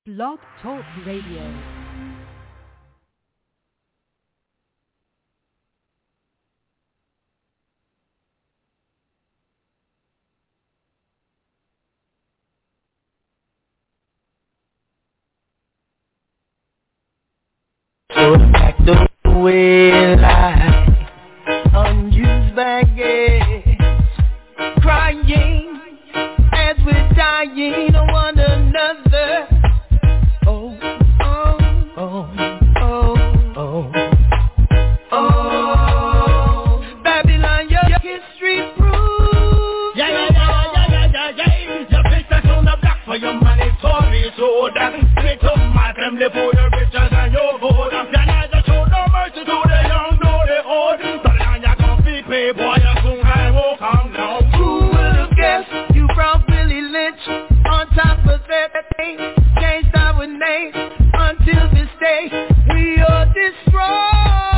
Blog Talk Radio. So back the way lie, unused baggage, crying as we're dying on one another. Oh, oh, oh, oh, oh, oh. Babylon, your history proves. Your business on the block for your money, sorry, so that straight up my family for your riches and your gold. Boy, you soon I will come down. Who would have guessed you brought Willie Lynch on top of that thing? Changed our name until this day we are destroyed.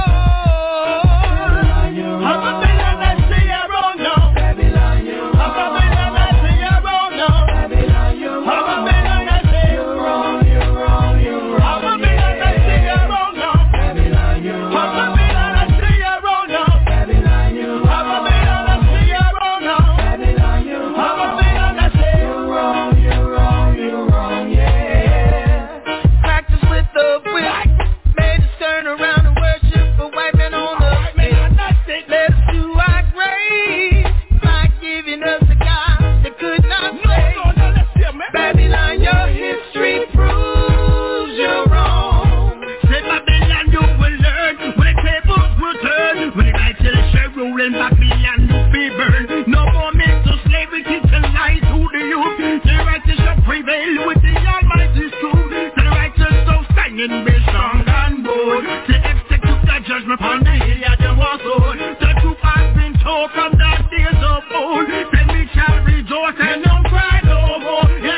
I'm a villain that say you're wrong now. Babylon, you're wrong. I'm a villain that say you're wrong now. Babylon, you're wrong. I'm a villain that say you're wrong, you're wrong, you're wrong. I'm a villain that say you're wrong now. Babylon, you're wrong. I'm a villain that say you're wrong now. Babylon, you're wrong. I'm a villain that say you're wrong now. Babylon, you're wrong. I'm a villain that say you're wrong, you're wrong, you're wrong, yeah. Practice with the whip, made us turn around and worship a white man on the stick. Let us do our grace by giving us a God that could not save. Babylon, your history proves you're wrong. Say Babylon, you will learn when the tables will turn, when the night till the share rolling, Babylon will be burned. No more mental slavery, teaching lies to the youth. The righteous shall prevail with the Almighty's truth. The righteous shall stand and be strong and bold, to execute the judgment upon the hill of the war zone. The truth has been told from the days of old. Then we shall rejoice and don't cry no more. Yeah.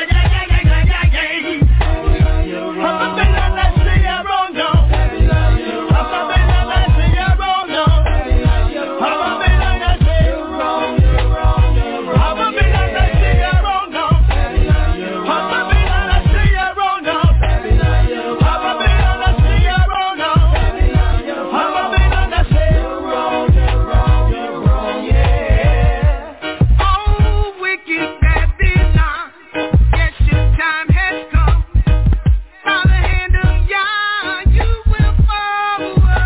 I'm a villain that say you're wrong now. I'm a villain that say you're wrong now. I'm a villain that say you're wrong. I'm a villain that say you're wrong now. I'm a villain that say you're wrong now. I'm a villain that say you're wrong now. I'm a villain that say you're wrong, yeah. Oh, wicked Babylon, yes, your time has come. By the hand of Yah, you will fall.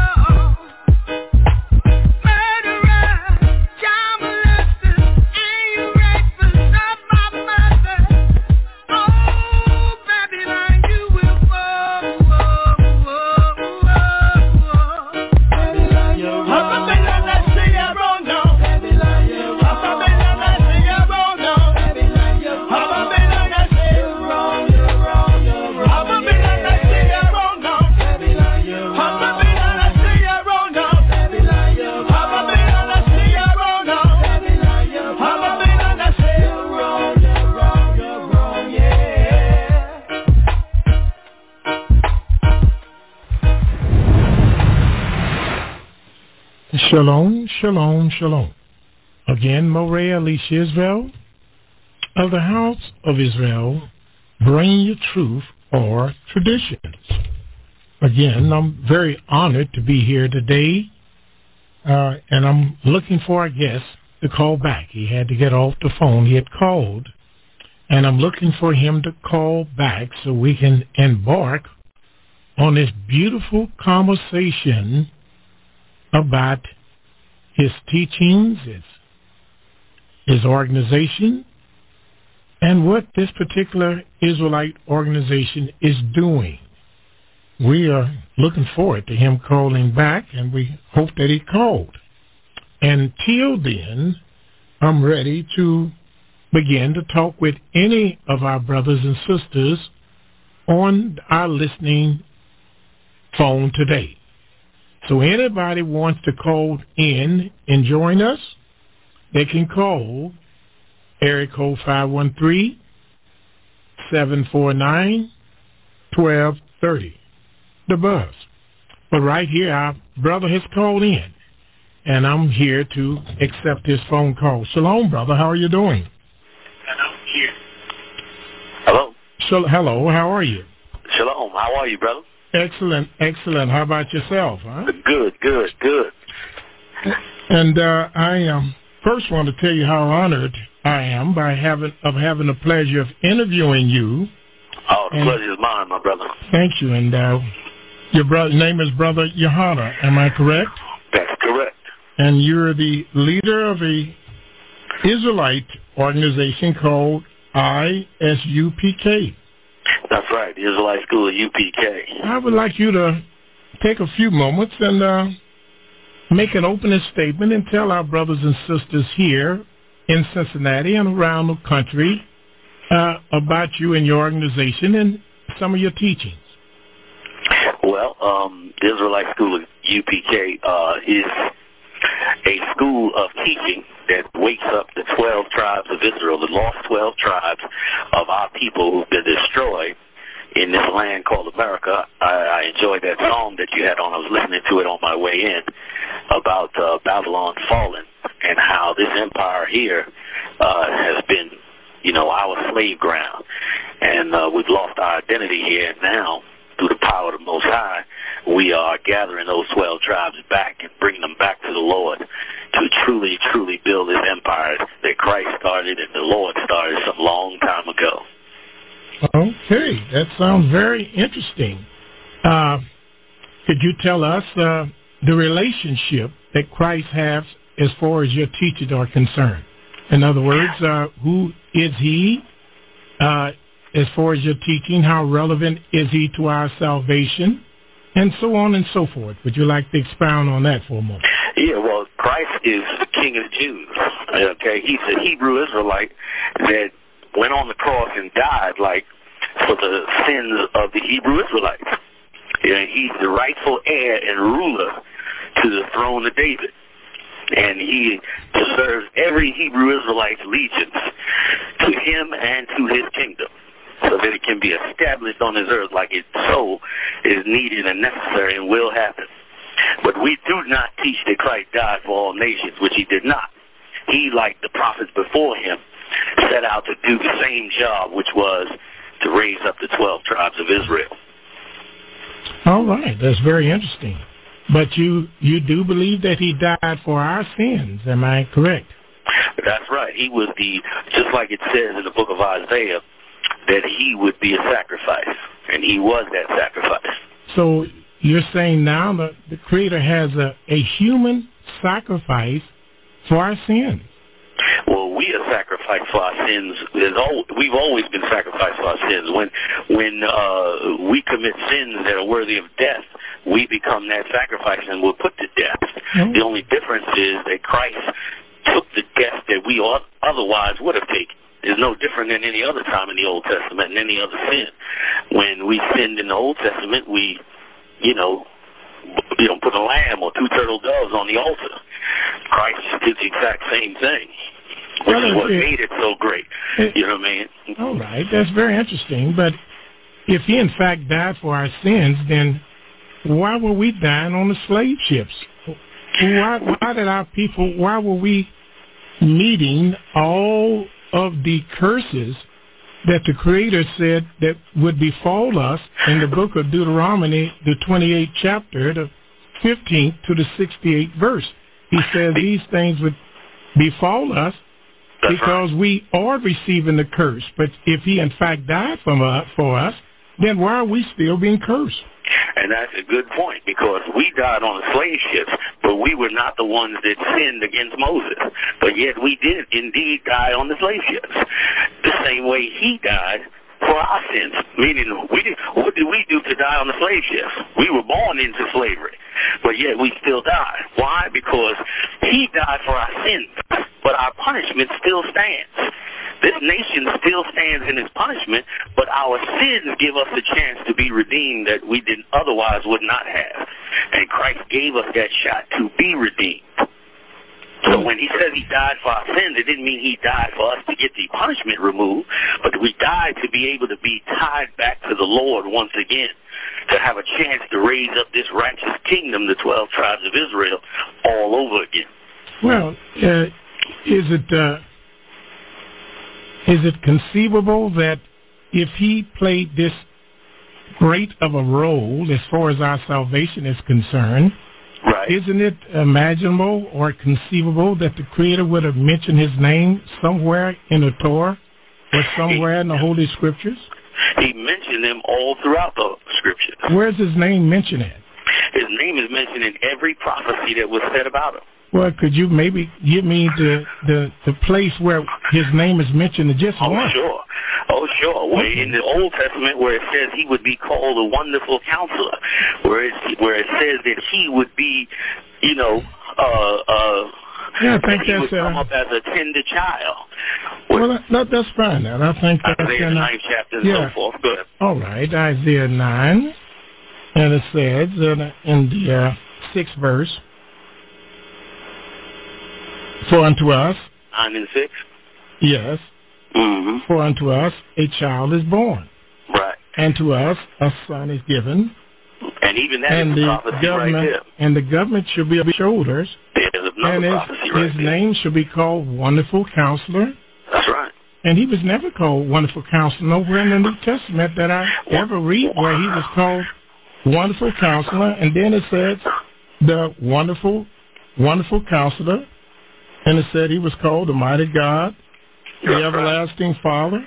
Murderers, child molesters, and you rapists of my mother. Oh, Babylon, you will fall. Babylon, you're I'm a villain that say you're wrong now. Babylon, you're I'm a villain that say you're wrong now. Babylon, you're I'm a villain that say you're wrong, you're wrong, you're wrong. I'm a villain that say you're wrong now. Babylon, you're I'm a villain that say you're wrong now. Babylon, you're I'm a villain that say you're wrong now. Babylon, you're I'm a villain that say you're wrong, you're wrong, yeah. Shalom, shalom, shalom. Again, Moreh Alicia Israel of the House of Israel, bringing you truth or traditions. Again, I'm very honored to be here today, and I'm looking for a guest to call back. He had to get off the phone. He had called, and I'm looking for him to call back so we can embark on this beautiful conversation about his teachings, his organization, and what this particular Israelite organization is doing. We are looking forward to him calling back, and we hope that he called. Until then, I'm ready to begin to talk with any of our brothers and sisters on our listening phone today. So anybody wants to call in and join us, they can call area code 513-749-1230, the buzz. But right here, our brother has called in, and I'm here to accept his phone call. Shalom, brother. How are you doing? And I'm here. Hello? So, hello, how are you? Shalom. How are you, brother? Excellent, excellent. How about yourself? Huh? Good. And I first want to tell you how honored I am by having the pleasure of interviewing you. Oh, the pleasure is mine, my brother. Thank you. And your name is Brother Yohana. Am I correct? That's correct. And you're the leader of a Israelite organization called ISUPK. That's right, the Israelite School of UPK. I would like you to take a few moments and make an opening statement and tell our brothers and sisters here in Cincinnati and around the country about you and your organization and some of your teachings. Well, the Israelite School of UPK is a school of teaching that wakes up the 12 tribes of Israel, the lost 12 tribes of our people who've been destroyed in this land called America. I enjoyed that song that you had on. I was listening to it on my way in about Babylon falling and how this empire here has been, our slave ground. And we've lost our identity here. And now, through the power of the Most High, we are gathering those 12 tribes back and bringing them back to the Lord to truly, truly build this empire that Christ started and the Lord started some long time ago. Okay, that sounds very interesting. Could you tell us the relationship that Christ has as far as your teachings are concerned? In other words, who is he as far as your teaching? How relevant is he to our salvation? And so on and so forth. Would you like to expound on that for a moment? Yeah, well, Christ is the King of the Jews. Okay, he's a Hebrew Israelite that went on the cross and died for the sins of the Hebrew Israelites. He's the rightful heir and ruler to the throne of David. And he deserves every Hebrew Israelite's allegiance to him and to his kingdom, so that it can be established on this earth like it so is needed and necessary and will happen. But we do not teach that Christ died for all nations, which he did not. He, like the prophets before him, set out to do the same job, which was to raise up the 12 tribes of Israel. All right, that's very interesting. But you do believe that he died for our sins, am I correct? That's right. He was just like it says in the book of Isaiah, that he would be a sacrifice, and he was that sacrifice. So you're saying now that the Creator has a human sacrifice for our sins? Well, we are sacrificed for our sins. We've always been sacrificed for our sins. When we commit sins that are worthy of death, we become that sacrifice and we're put to death. Mm-hmm. The only difference is that Christ took the death that we otherwise would have taken. It's no different than any other time in the Old Testament and any other sin. When we sinned in the Old Testament, we, put a lamb or 2 turtle doves on the altar. Christ did the exact same thing, which is what made it so great. You know what I mean? All right, that's very interesting. But if he in fact died for our sins, then why were we dying on the slave ships? Why were we meeting all of the curses that the Creator said that would befall us in the book of Deuteronomy, the 28th chapter, the 15th to the 68th verse? He says these things would befall us because we are receiving the curse. But if he in fact died for us, then why are we still being cursed? And that's a good point, because we died on the slave ships, but we were not the ones that sinned against Moses. But yet we did indeed die on the slave ships, the same way he died for our sins. Meaning, what did we do to die on the slave ships? We were born into slavery, but yet we still died. Why? Because he died for our sins, but our punishment still stands. This nation still stands in its punishment, but our sins give us a chance to be redeemed that we otherwise would not have. And Christ gave us that shot to be redeemed. So when he says he died for our sins, it didn't mean he died for us to get the punishment removed, but we died to be able to be tied back to the Lord once again, to have a chance to raise up this righteous kingdom, the 12 tribes of Israel, all over again. Well, is it conceivable that if he played this great of a role as far as our salvation is concerned. Right. Isn't it imaginable or conceivable that the Creator would have mentioned his name somewhere in the Torah or somewhere in the Holy Scriptures? He mentioned them all throughout the Scriptures. Where's his name mentioned at? His name is mentioned in every prophecy that was said about him. Well, could you maybe give me the place where his name is mentioned in just one? Sure. Oh, sure. Where in the Old Testament, where it says he would be called a wonderful counselor, where it says that he would be, you know, I think he that's would come up as a tender child. Well, that's fine. Now I think that's Isaiah 9 chapter and so forth. Good. All right, Isaiah 9, and it says in the 6th verse, "For unto us," 9 and 6. Yes. Mm-hmm. "For unto us a child is born, right, and to us a son is given, and even that is a prophecy right there. And the government shall be on his shoulders, and his name shall be called Wonderful Counselor." That's right. And he was never called Wonderful Counselor nowhere in the New Testament that I ever read where he was called Wonderful Counselor. And then it says the Wonderful Counselor, and it said he was called the Mighty God, the Everlasting Father,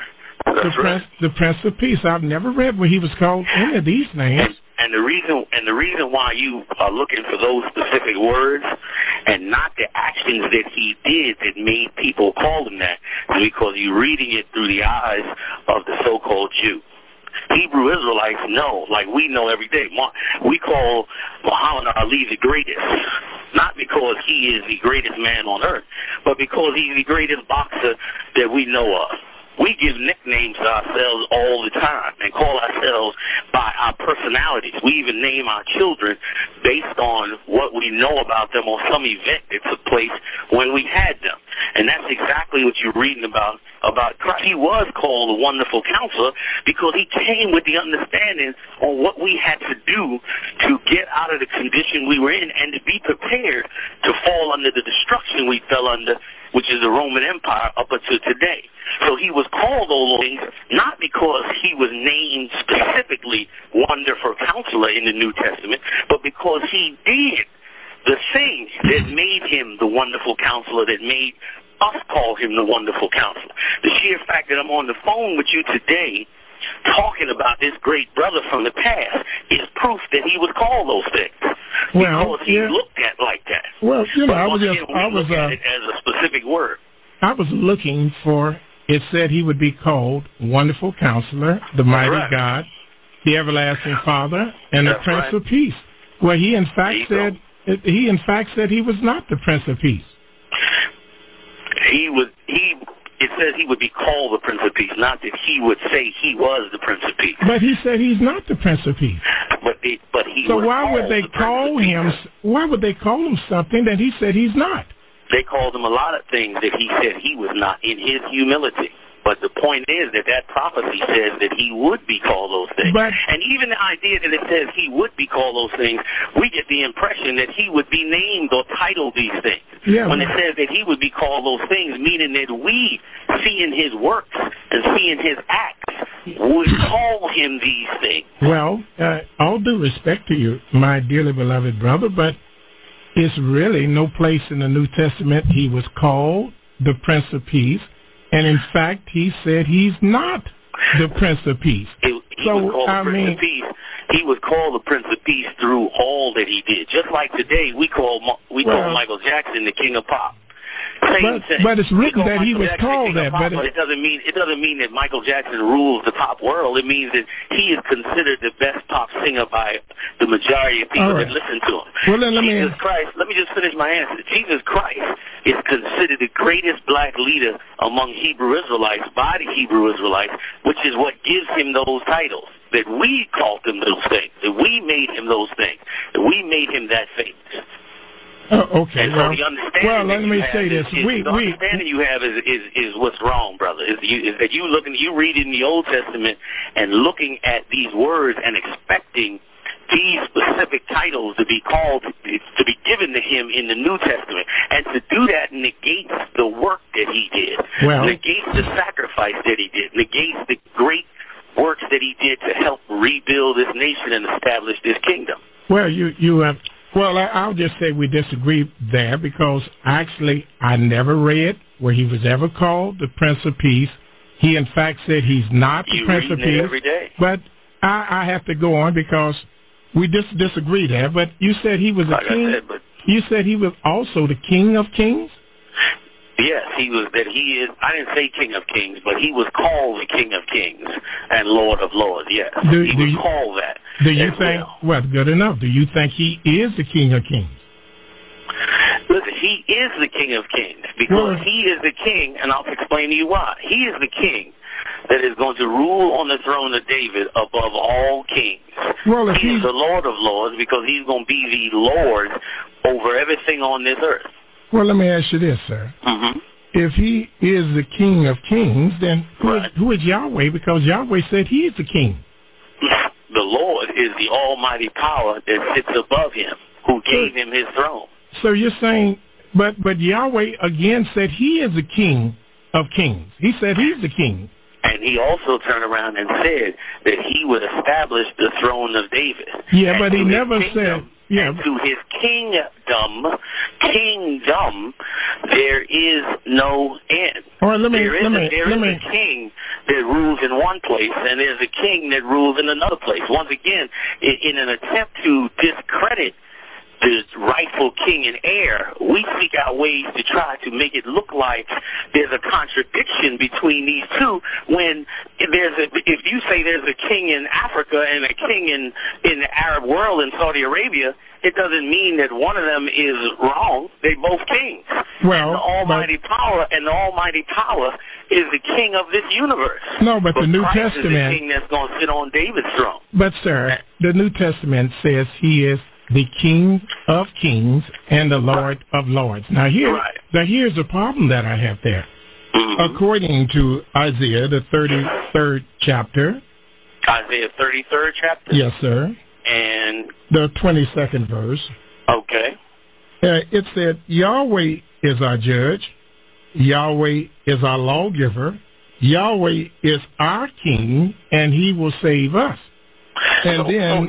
the Prince of Peace. I've never read where he was called any of these names. And the reason why you are looking for those specific words and not the actions that he did that made people call him that is because you're reading it through the eyes of the so-called Jew. Hebrew Israelites know, like we know every day. We call Muhammad Ali the greatest, not because he is the greatest man on earth, but because he's the greatest boxer that we know of. We give nicknames to ourselves all the time and call ourselves by our personalities. We even name our children based on what we know about them or some event that took place when we had them. And that's exactly what you're reading about Christ. He was called a wonderful counselor because he came with the understanding on what we had to do to get out of the condition we were in and to be prepared to fall under the destruction we fell under, which is the Roman Empire up until today. So he was called those things not because he was named specifically Wonderful Counselor in the New Testament, but because he did the thing that made him the Wonderful Counselor, that made us call him the Wonderful Counselor. The sheer fact that I'm on the phone with you today talking about this great brother from the past is proof that he was called those things. Because he looked at like that. Well, you know, I was at it as a specific word. I was looking for. It said he would be called Wonderful Counselor, the Mighty God, the Everlasting Father, and the Prince of Peace. Well, he in fact said he was not the Prince of Peace. It says he would be called the Prince of Peace, not that he would say he was the Prince of Peace. But he said he's not the Prince of Peace. But he. So why would they call him? Why would they call him something that he said he's not? They called him a lot of things that he said he was not in his humility. But the point is that prophecy says that he would be called those things. And even the idea that it says he would be called those things, we get the impression that he would be named or titled these things. Yeah, when it says that he would be called those things, meaning that we, seeing his works and seeing his acts, would call him these things. Well, all due respect to you, my dearly beloved brother, but it's really no place in the New Testament he was called the Prince of Peace. And in fact, he said he's not the Prince of Peace. He was called the Prince of Peace through all that he did. Just like today, we call Michael Jackson the King of Pop. But it's written that he was called that. But it doesn't mean that Michael Jackson rules the pop world. It means that he is considered the best pop singer by the majority of people that listen to him. Well, then let me just finish my answer. Jesus Christ is considered the greatest black leader among Hebrew Israelites by the Hebrew Israelites, which is what gives him those titles. That we called him those things. That we made him those things. That we made him that famous. Okay. And so the understanding let me say this. The understanding you have is what's wrong, brother. Is that you read in the Old Testament and looking at these words and expecting these specific titles to be called, to be given to him in the New Testament, and to do that negates the work that he did, negates the sacrifice that he did, negates the great works that he did to help rebuild this nation and establish this kingdom. Well, I'll just say we disagree there because actually I never read where he was ever called the Prince of Peace. He, in fact, said he's not the Prince of Peace. Every day. But I have to go on because we disagree there. But you said he was a king. You said he was also the King of Kings? Yes, he was. That he is. I didn't say King of Kings, but he was called the King of Kings and Lord of Lords. Yes, he was called that. Do you think? Well, good enough. Do you think he is the King of Kings? Listen, he is the King of Kings because he is the king, and I'll explain to you why. He is the king that is going to rule on the throne of David above all kings. Well, he is the Lord of Lords because he's going to be the Lord over everything on this earth. Well, let me ask you this, sir. Mm-hmm. If he is the King of Kings, then who is Yahweh? Because Yahweh said he is the king. The Lord is the almighty power that sits above him, who gave him his throne. So you're saying, but Yahweh again said he is the King of Kings. He said he's the king. And he also turned around and said that he would establish the throne of David. Yeah, but he never said... Yeah. And to his kingdom, there is no end. All right, there is a king that rules in one place, and there's a king that rules in another place. Once again, in an attempt to discredit the rightful king and heir, we seek out ways to try to make it look like there's a contradiction between these two when if you say there's a king in Africa and a king in the Arab world in Saudi Arabia, it doesn't mean that one of them is wrong. They're both kings. Well, and the almighty power is the king of this universe. No, but the New Christ Testament is the king that's going to sit on David's throne. But sir, the New Testament says he is the King of Kings and the Lord of Lords. Now here's the problem that I have there. Mm-hmm. According to Isaiah, the 33rd chapter. Isaiah 33rd chapter? Yes, sir. And? The 22nd verse. Okay. It said, Yahweh is our judge. Yahweh is our lawgiver. Yahweh is our king, and he will save us. And then,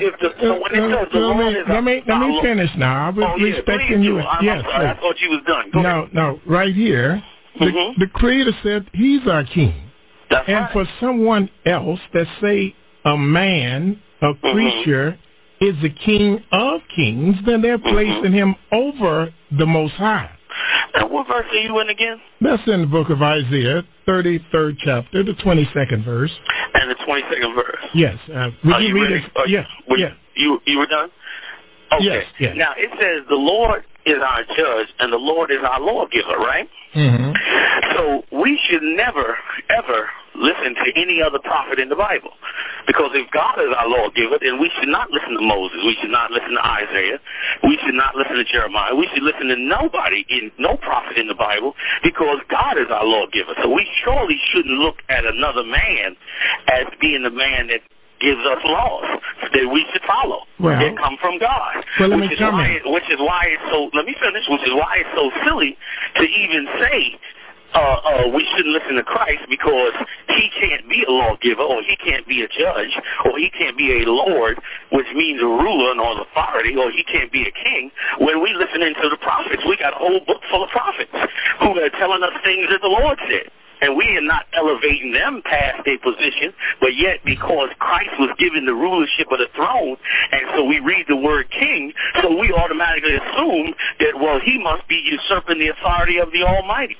let me finish now. I was respecting you. Yes, I thought you was done. No, right here, the Creator said He's our King. That's and right. for someone else that say a man, a creature, is the King of Kings, then they're placing Him over the Most High. And what verse are you in again? That's in the book of Isaiah, 33rd chapter, the 22nd verse. And the 22nd verse? Yes. Would you read it? Yes. You were done? Okay. Yes. Now, it says the Lord is our judge and the Lord is our lawgiver, right? Mm-hmm. So we should never, ever listen to any other prophet in the Bible. Because if God is our lawgiver, then we should not listen to Moses. We should not listen to Isaiah. We should not listen to Jeremiah. We should listen to no prophet in the Bible, because God is our lawgiver. So we surely shouldn't look at another man as being the man that gives us laws that we should follow that come from God. Well, which is why it's so, let me finish, which is why it's so silly to even say we shouldn't listen to Christ, because he can't be a lawgiver, or he can't be a judge, or he can't be a Lord, which means a ruler and all authority, or he can't be a king. When we listen to the prophets, we got a whole book full of prophets who are telling us things that the Lord said. And we are not elevating them past their position, but yet because Christ was given the rulership of the throne, and so we read the word king, so we automatically assume that, well, he must be usurping the authority of the Almighty.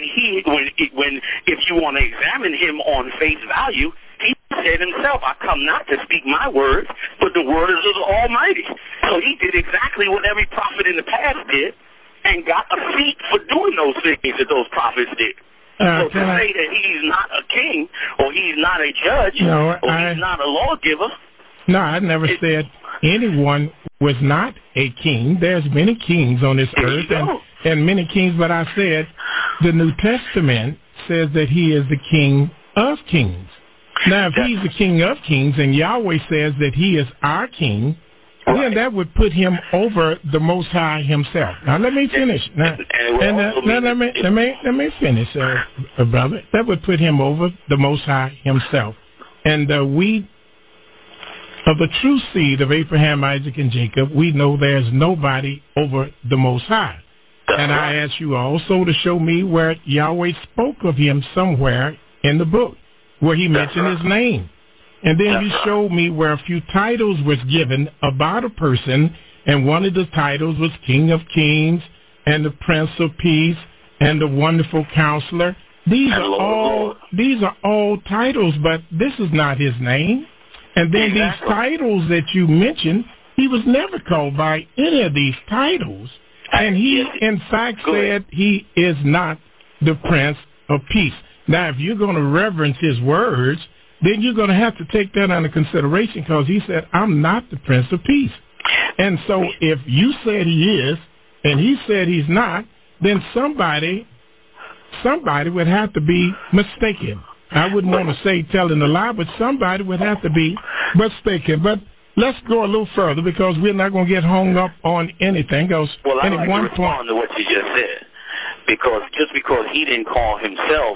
If you want to examine him on face value, he said himself, I come not to speak my words, but the words of the Almighty. So he did exactly what every prophet in the past did, and got a seat for doing those things that those prophets did. So to say that he's not a king, or he's not a judge, he's not a lawgiver. No, I never said anyone was not a king. There's many kings on this earth and many kings, but I said the New Testament says that he is the King of Kings. Now, if he's the King of Kings and Yahweh says that he is our king, then that would put him over the Most High himself. Now let me finish. Let me finish, brother. That would put him over the Most High himself. And we, of the true seed of Abraham, Isaac, and Jacob, we know there's nobody over the Most High. And I ask you also to show me where Yahweh spoke of him somewhere in the book, where he mentioned his name. And then you showed me where a few titles was given about a person, and one of the titles was King of Kings and the Prince of Peace and the Wonderful Counselor. These are all titles, but this is not his name. And then these titles that you mentioned, he was never called by any of these titles. And he, in fact, said he is not the Prince of Peace. Now, if you're going to reverence his words, then you're going to have to take that under consideration, because he said, I'm not the Prince of Peace. And so if you said he is, and he said he's not, then somebody would have to be mistaken. I wouldn't want to say telling a lie, but somebody would have to be mistaken. But let's go a little further, because we're not going to get hung up on anything. Well, I'd like to respond to what you just said. Because just because he didn't call himself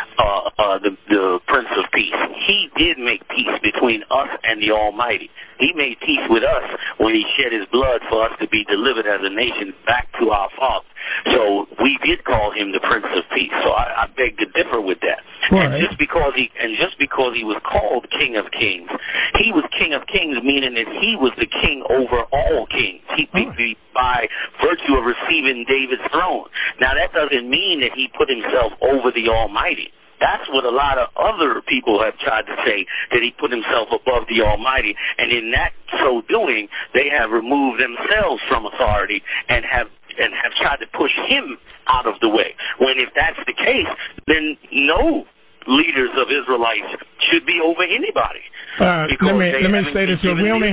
the Prince of Peace, he did make peace between us and the Almighty. He made peace with us when he shed his blood for us to be delivered as a nation back to our Father. So we did call him the Prince of Peace. So I beg to differ with that. Right. And just because he was called King of Kings, he was King of Kings, meaning that he was the king over all kings. He by virtue of receiving David's throne. Now that doesn't mean that he put himself over the Almighty. That's what a lot of other people have tried to say, that he put himself above the Almighty, and in that so doing, they have removed themselves from authority and have tried to push him out of the way. When if that's the case, then no leaders of Israelites should be over anybody. Let me say this: we only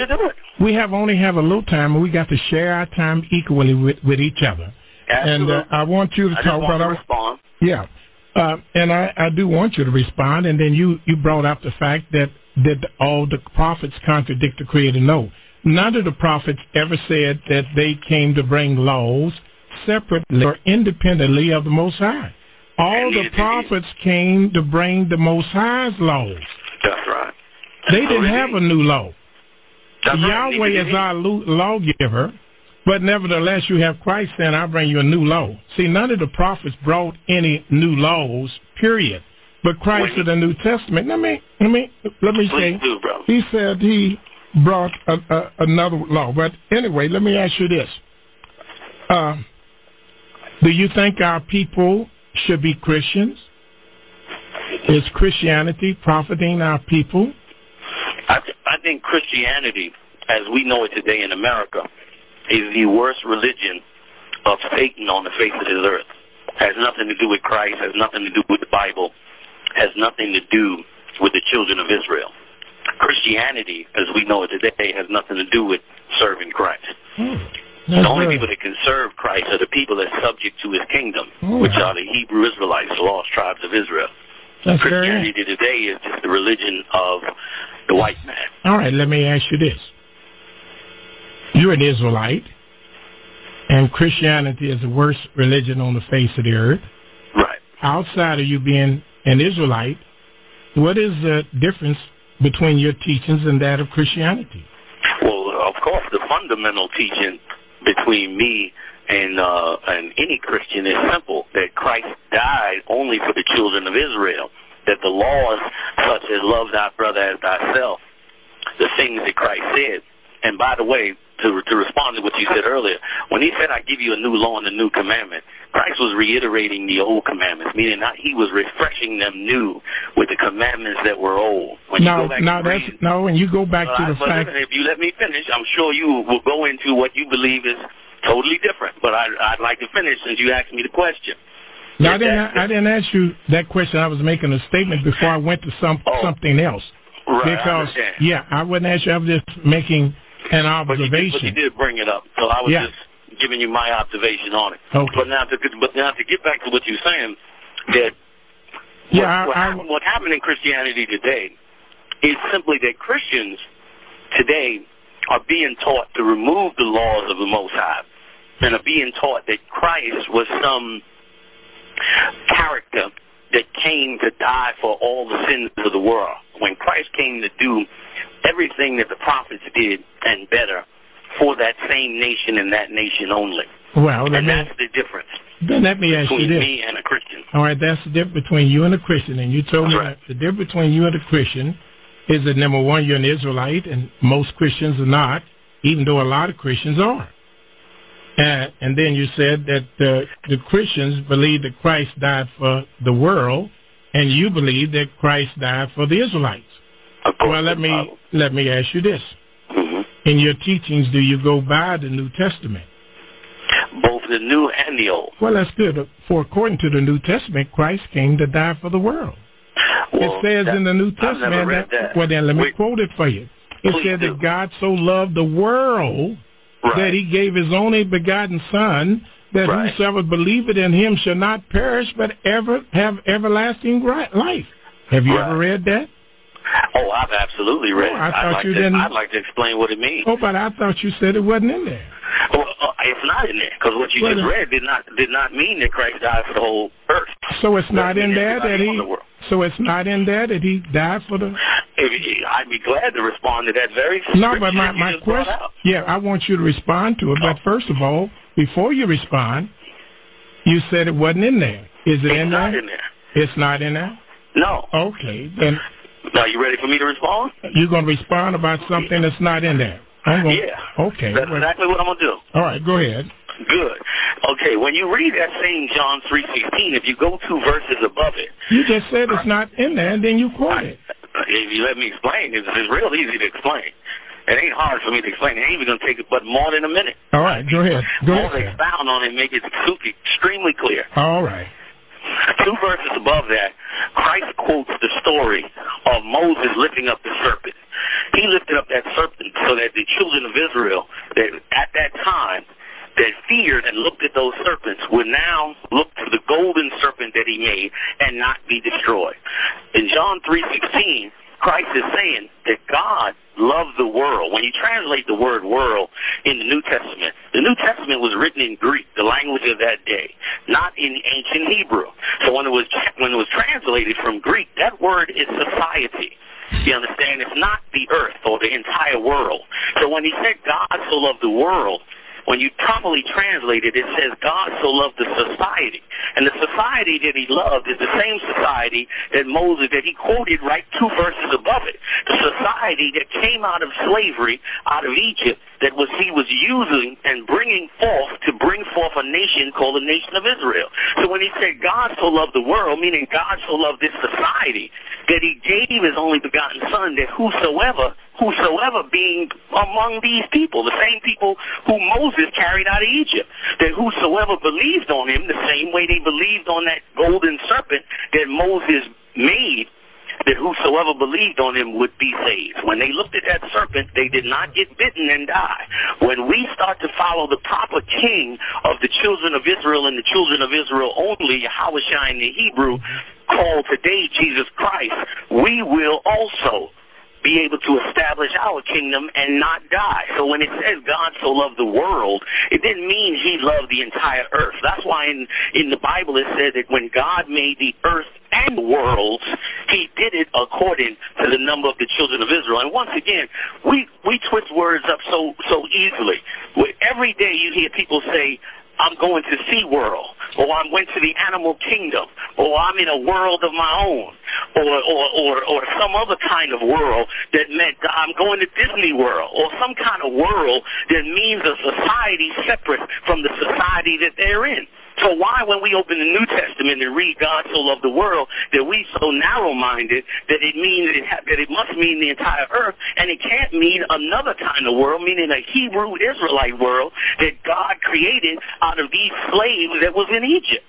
have a little time, and we got to share our time equally with each other. Absolutely. And I want you to talk about respond. Yeah. And I do want you to respond. And then you brought up the fact that all the prophets contradict the Creator. No. None of the prophets ever said that they came to bring laws separately or independently of the Most High. All the prophets came to bring the Most High's laws. That's right. They didn't have a new law. Yahweh is our lawgiver. But nevertheless, you have Christ saying, I'll bring you a new law. See, none of the prophets brought any new laws, period. But Christ in the New Testament, let me say, he said he brought another law. But anyway, let me ask you this. Do you think our people should be Christians? Is Christianity profiting our people? I think Christianity, as we know it today in America, is the worst religion of Satan on the face of this earth. Has nothing to do with Christ, has nothing to do with the Bible, has nothing to do with the children of Israel. Christianity, as we know it today, has nothing to do with serving Christ. The only people that can serve Christ are the people that are subject to his kingdom, which are the Hebrew Israelites, the lost tribes of Israel. Christianity today is just the religion of the white man. All right, let me ask you this. You're an Israelite, and Christianity is the worst religion on the face of the earth. Right. Outside of you being an Israelite, what is the difference between your teachings and that of Christianity? Well, of course, the fundamental teaching between me and any Christian is simple, that Christ died only for the children of Israel, that the laws such as love thy brother as thyself, the things that Christ said. And by the way, to respond to what you said earlier, when he said, I give you a new law and a new commandment, Christ was reiterating the old commandments, meaning not he was refreshing them new with the commandments that were old. When you go back to the fact... If you let me finish, I'm sure you will go into what you believe is totally different. But I'd like to finish since you asked me the question. No, I didn't ask you that question. I was making a statement before I went to something else. Right, because, I wouldn't ask you. I was just making an observation. But you did bring it up, so I was just giving you my observation on it. Okay. But now to get back to what you're saying, that what happened in Christianity today is simply that Christians today are being taught to remove the laws of the Most High and are being taught that Christ was some character that came to die for all the sins of the world. When Christ came to do everything that the prophets did and better for that same nation and that nation only. Well, that's the difference. Then let me ask you this. Between me and a Christian. All right, that's the difference between you and a Christian. And you told me that the difference between you and a Christian is that, number one, you're an Israelite, and most Christians are not, even though a lot of Christians are. And then you said that the Christians believe that Christ died for the world, and you believe that Christ died for the Israelites. Well, let me ask you this. Mm-hmm. In your teachings, do you go by the New Testament? Both the New and the Old. Well, that's good. For according to the New Testament, Christ came to die for the world. Well, it says in the New Testament that. Well, then let me quote it for you. It said that God so loved the world that he gave his only begotten Son, that whosoever believeth in him shall not perish, but ever have everlasting life. Have you ever read that? Oh, I've absolutely read it. I'd like to explain what it means. Oh, but I thought you said it wasn't in there. Well, it's not in there, because what you just read did not mean that Christ died for the whole earth. So it's not in there that he. So it's not in there that he died for the. I'd be glad to respond to that very. No, but my question. Yeah, I want you to respond to it. But first of all, before you respond, you said it wasn't in there. Is it in there? It's not in there. It's not in there? No. Okay, then. Are you ready for me to respond? You're going to respond about something that's not in there. Yeah. Okay. That's exactly what I'm going to do. All right, go ahead. Good. Okay, when you read that same John 3:16, if you go 2 verses above it. You just said it's not in there, and then you quote it. If you let me explain, it's real easy to explain. It ain't hard for me to explain. It ain't even going to take but more than a minute. All right, go ahead. I'll expound on it and make it extremely clear. All right. 2 verses above that, Christ quotes the story of Moses lifting up the serpent. He lifted up that serpent so that the children of Israel, that at that time, that feared and looked at those serpents, would now look to the golden serpent that he made and not be destroyed. In John 3:16, Christ is saying that God loved the world. When you translate the word world in the New Testament was written in Greek, the language of that day, not in ancient Hebrew. So when it was translated from Greek, that word is society. You understand? It's not the earth or the entire world. So when he said God so loved the world, when you properly translate it, it says God so loved the society. And the society that he loved is the same society that Moses, that he quoted right 2 verses above it. The society that came out of slavery, out of Egypt, that he was using and bringing forth to bring forth a nation called the nation of Israel. So when he said God so loved the world, meaning God so loved this society, that he gave his only begotten Son, that whosoever being among these people, the same people who Moses carried out of Egypt, that whosoever believed on him, the same way they believed on that golden serpent that Moses made, that whosoever believed on him would be saved. When they looked at that serpent, they did not get bitten and die. When we start to follow the proper king of the children of Israel and the children of Israel only, Yahushua in the Hebrew, called today Jesus Christ, we will also be able to establish our kingdom and not die. So when it says God so loved the world, it didn't mean he loved the entire earth. That's why in the Bible it said that when God made the earth and the worlds, he did it according to the number of the children of Israel. And once again, we twist words up so easily. Every day you hear people say, I'm going to SeaWorld, or I went to the animal kingdom, or I'm in a world of my own, or some other kind of world that meant I'm going to Disney World, or some kind of world that means a society separate from the society that they're in. So why, when we open the New Testament and read God so loved the world, that we so narrow-minded that it must mean the entire earth, and it can't mean another kind of world, meaning a Hebrew Israelite world that God created out of these slaves that was in Egypt.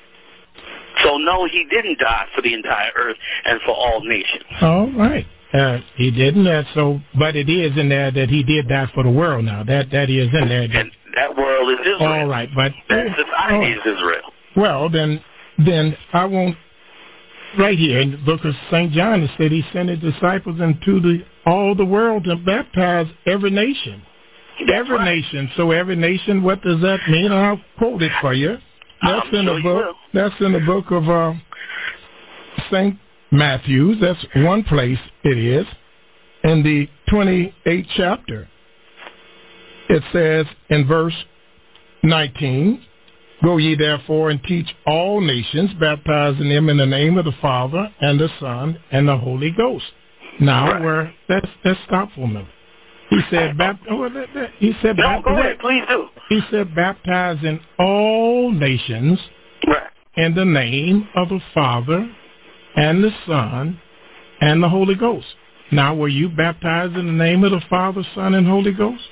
So no, he didn't die for the entire earth and for all nations. All right. He didn't. But it is in there that he did die for the world. Now that is in there. And that world is Israel. All right, but that society is Israel. Well, then I won't. Right here in the book of St. John, it said he sent his disciples into all the world to baptize every nation. Every nation. So every nation. What does that mean? I'll quote it for you. That's in the book. That's in the book of St. Matthew's, that's one place it is, in the 28th chapter. It says in verse 19, "Go ye therefore and teach all nations, baptizing them in the name of the Father and the Son and the Holy Ghost." Now, let's stop for a minute. He said, No, go ahead, please do. He said, baptizing all nations in the name of the Father and the Son and the Holy Ghost. Now, were you baptized in the name of the Father, Son, and Holy Ghost?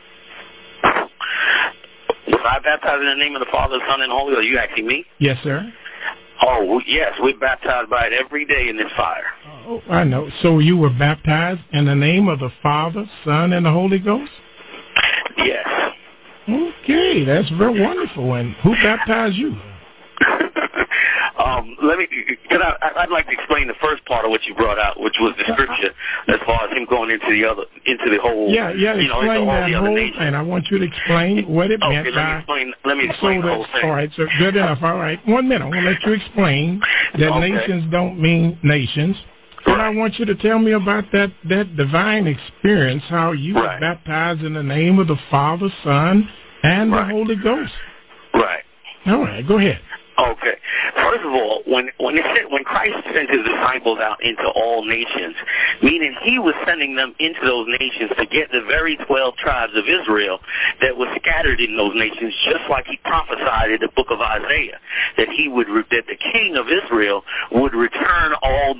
Was I baptized in the name of the Father, Son, and Holy Ghost? Are you asking me? Yes, sir. Oh, yes, we're baptized by it every day in this fire. Oh, I know. So you were baptized in the name of the Father, Son, and the Holy Ghost? Yes. Okay, that's very wonderful. And who baptized you? I'd like to explain the first part of what you brought out, which was the scripture, as far as him going into the whole, explain that whole thing. I want you to explain what it meant by. Let me explain the whole thing. All right, so good enough. All right, 1 minute. I'm going to let you explain that nations don't mean nations. And I want you to tell me about that divine experience, how you were baptized in the name of the Father, Son, and the Holy Ghost. Right. All right, go ahead. Okay. First of all, when Christ sent his disciples out into all nations, meaning he was sending them into those nations to get the very 12 tribes of Israel that were scattered in those nations, just like he prophesied in the book of Isaiah, that the king of Israel would return all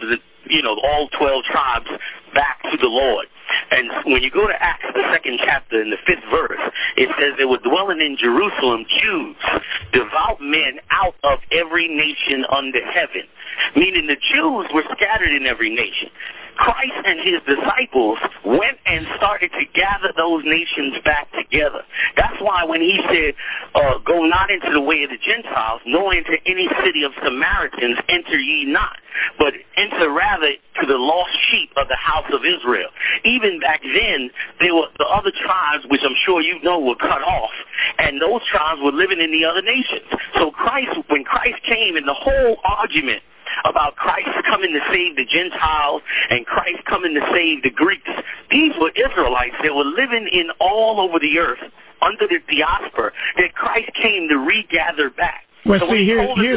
12 tribes back to the Lord. And when you go to Acts, the 2nd chapter, in the 5th verse, it says they were dwelling in Jerusalem Jews, devout men out of every nation under heaven. Meaning the Jews were scattered in every nation. Christ and his disciples went and started to gather those nations back together. That's why when he said, go not into the way of the Gentiles, nor into any city of Samaritans enter ye not, but enter rather to the lost sheep of the house of Israel. Even back then, there were the other tribes, which I'm sure you know were cut off, and those tribes were living in the other nations. So when Christ came, and the whole argument about Christ coming to save the Gentiles and Christ coming to save the Greeks, these were Israelites that were living in all over the earth under the diaspora that Christ came to regather back. Well, so see,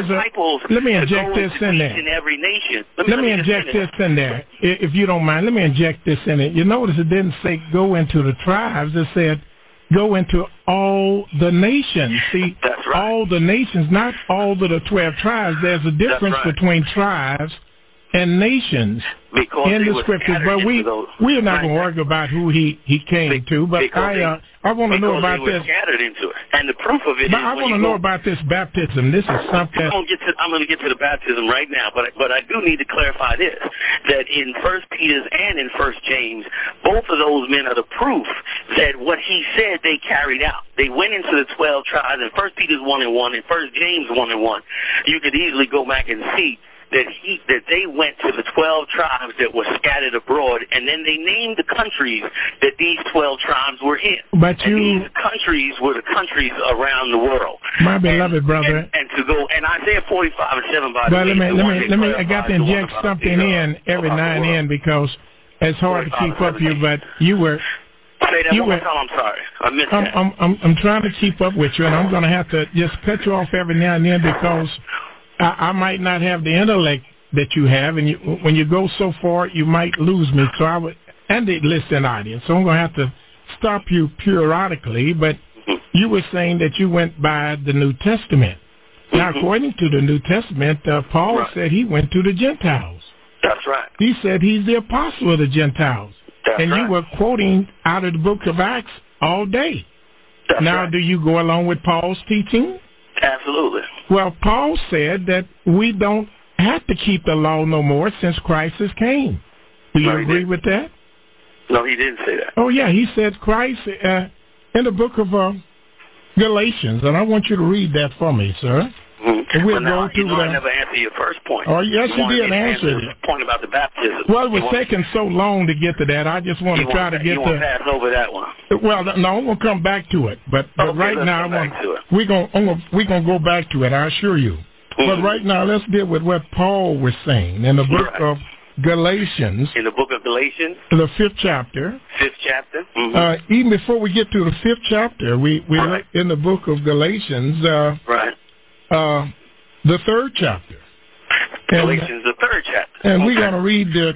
let me inject this in there. In every nation. Let me inject this in there, if you don't mind. Let me inject this in it. You notice it didn't say go into the tribes. It said go into all the nations. See, all the nations, not all of the 12 tribes. There's a difference between tribes and nations in the scriptures. But we are not going to argue about who he came to. But I want to know about this. Scattered into it. And the proof of it but I want to know about this baptism. This is something. I'm going to get to the baptism right now, but I do need to clarify this, that in 1 Peter and in 1 James, both of those men are the proof that what he said they carried out. They went into the 12 tribes, and 1 Peter's 1:1 and 1 James 1:1. You could easily go back and see that they went to the 12 tribes that were scattered abroad, and then they named the countries that these 12 tribes were in. These countries were the countries around the world. My beloved brother. And to go, and Isaiah 45:7, by the way. Let me, I got to inject something in every now and then because it's hard to keep up with you, but you were. Say that one more time, I'm sorry. I missed that. I'm trying to keep up with you, and I'm going to have to just cut you off every now and then because I might not have the intellect that you have, and when you go so far, you might lose me. So I would, and the listening audience. So I'm going to have to stop you periodically. But you were saying that you went by the New Testament. Now, according to the New Testament, Paul said he went to the Gentiles. That's right. He said he's the apostle of the Gentiles. And you were quoting out of the book of Acts all day. Now, do you go along with Paul's teaching? Absolutely. Well, Paul said that we don't have to keep the law no more since Christ has came. Do you agree with that? No, he didn't say that. Oh, yeah. He said Christ in the book of Galatians, and I want you to read that for me, sir. And we'll go to I never answered your first point. Oh, yes, you did answer the point about the baptism. Well, it was taking so long to get to that. I just want to try to get to... You want to pass over that one? Well, no, I'm going to come back to it. But right now, we're going to go back to it, I assure you. But right now, let's deal with what Paul was saying in the book of Galatians. In the book of Galatians? The 5th chapter. 5th chapter? Even before we get to the 5th chapter, we look in the book of Galatians, the 3rd chapter. Galatians, the 3rd chapter. And we're going to read the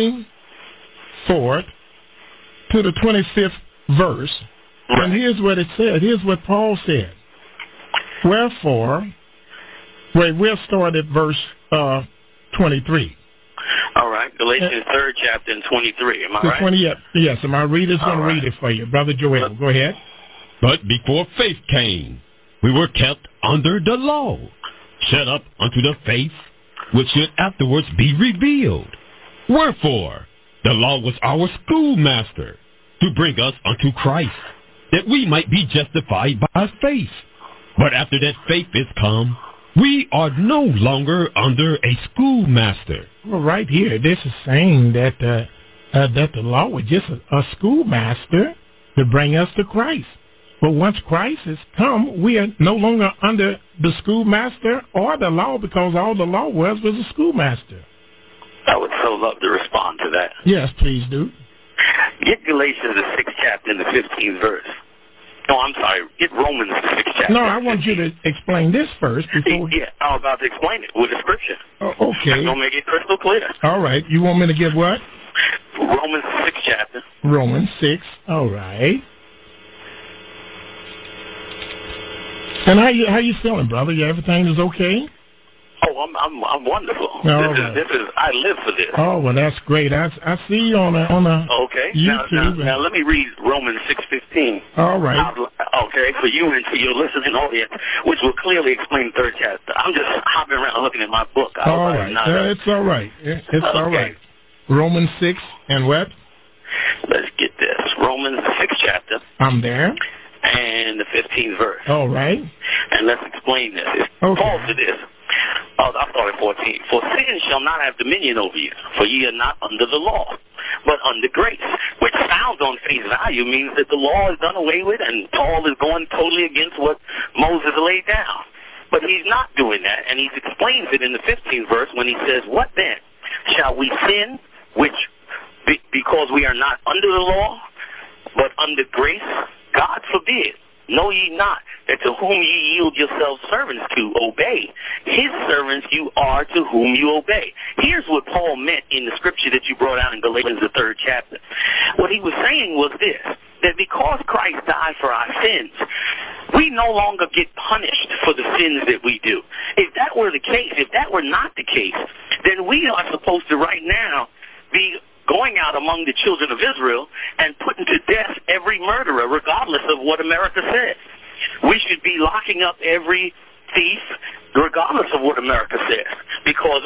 24th to the 25th verse. Right. And here's what it said. Here's what Paul said. Wherefore, we'll start at verse 23. All right, Galatians 3rd chapter and 23. Am I right? Yes, and my reader's going to read it for you. Brother Joel, go ahead. But before faith came, we were kept under the law, shut up unto the faith which should afterwards be revealed. Wherefore, the law was our schoolmaster to bring us unto Christ, that we might be justified by faith. But after that faith is come, we are no longer under a schoolmaster. Well, right here, this is saying that the law was just a schoolmaster to bring us to Christ. But once Christ has come, we are no longer under the schoolmaster or the law, because all the law was a schoolmaster. I would so love to respond to that. Yes, please do. Get Galatians, the 6th chapter, and the 15th verse. No, I'm sorry. Get Romans, the 6th chapter. No, I want you to explain this first. Yeah, I'm about to explain it with the scripture. Oh, okay. I'm going to make it crystal clear. All right. You want me to get what? Romans, the 6th chapter. Romans 6. All right. And how you feeling, brother? Everything is okay? Oh, I'm wonderful. This is I live for this. Oh, well, that's great. I see you on a YouTube. Now let me read Romans 6:15. All right. Okay, for you and for your listening audience, which will clearly explain the 3rd chapter. I'm just hopping around looking at my book. All right. It's all right. It's all right. Romans 6 and what? Let's get this. Romans 6th chapter. I'm there. And the 15th verse. All right. And let's explain this. Okay. Paul to this. I'll start at 14. For sin shall not have dominion over you, for ye are not under the law, but under grace, which sounds on face value means that the law is done away with, and Paul is going totally against what Moses laid down. But he's not doing that, and he explains it in the 15th verse when he says, what then? Shall we sin, because we are not under the law, but under grace? God forbid. Know ye not that to whom ye yield yourselves servants to obey, his servants you are to whom you obey. Here's what Paul meant in the scripture that you brought out in Galatians, the 3rd chapter. What he was saying was this, that because Christ died for our sins, we no longer get punished for the sins that we do. If that were the case, if that were not the case, then we are supposed to right now be going out among the children of Israel and putting to death every murderer, regardless of what America says. We should be locking up every thief, regardless of what America says, because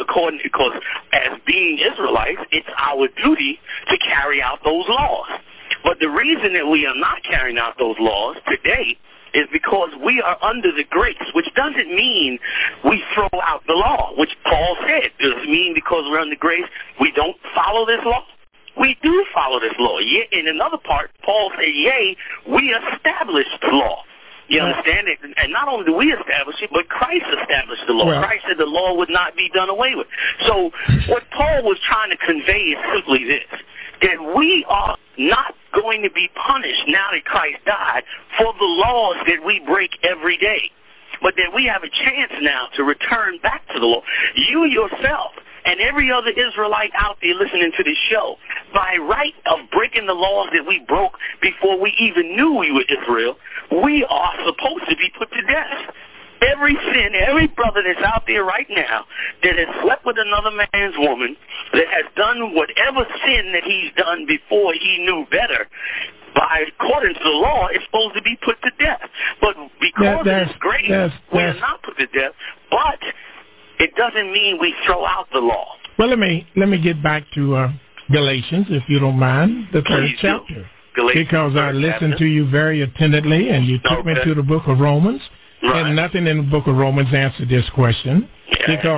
as being Israelites, it's our duty to carry out those laws. But the reason that we are not carrying out those laws today is because we are under the grace, which doesn't mean we throw out the law, which Paul said. Does it mean because we're under grace we don't follow this law? We do follow this law. In another part, Paul said, yea, we established the law. You understand it? And not only do we establish it, but Christ established the law. Christ said the law would not be done away with. So what Paul was trying to convey is simply this, that we are not going to be punished now that Christ died for the laws that we break every day, but that we have a chance now to return back to the law. You yourself and every other Israelite out there listening to this show, by right of breaking the laws that we broke before we even knew we were Israel, we are supposed to be put to death. Every sin, every brother that's out there right now that has slept with another man's woman, that has done whatever sin that he's done before he knew better, according to the law, is supposed to be put to death. But because of His grace, we are not put to death. But it doesn't mean we throw out the law. Well, let me get back to Galatians, if you don't mind, the 3rd chapter. Because I listened to you very attentively, and you took me to the book of Romans. Right. And nothing in the book of Romans answered this question, because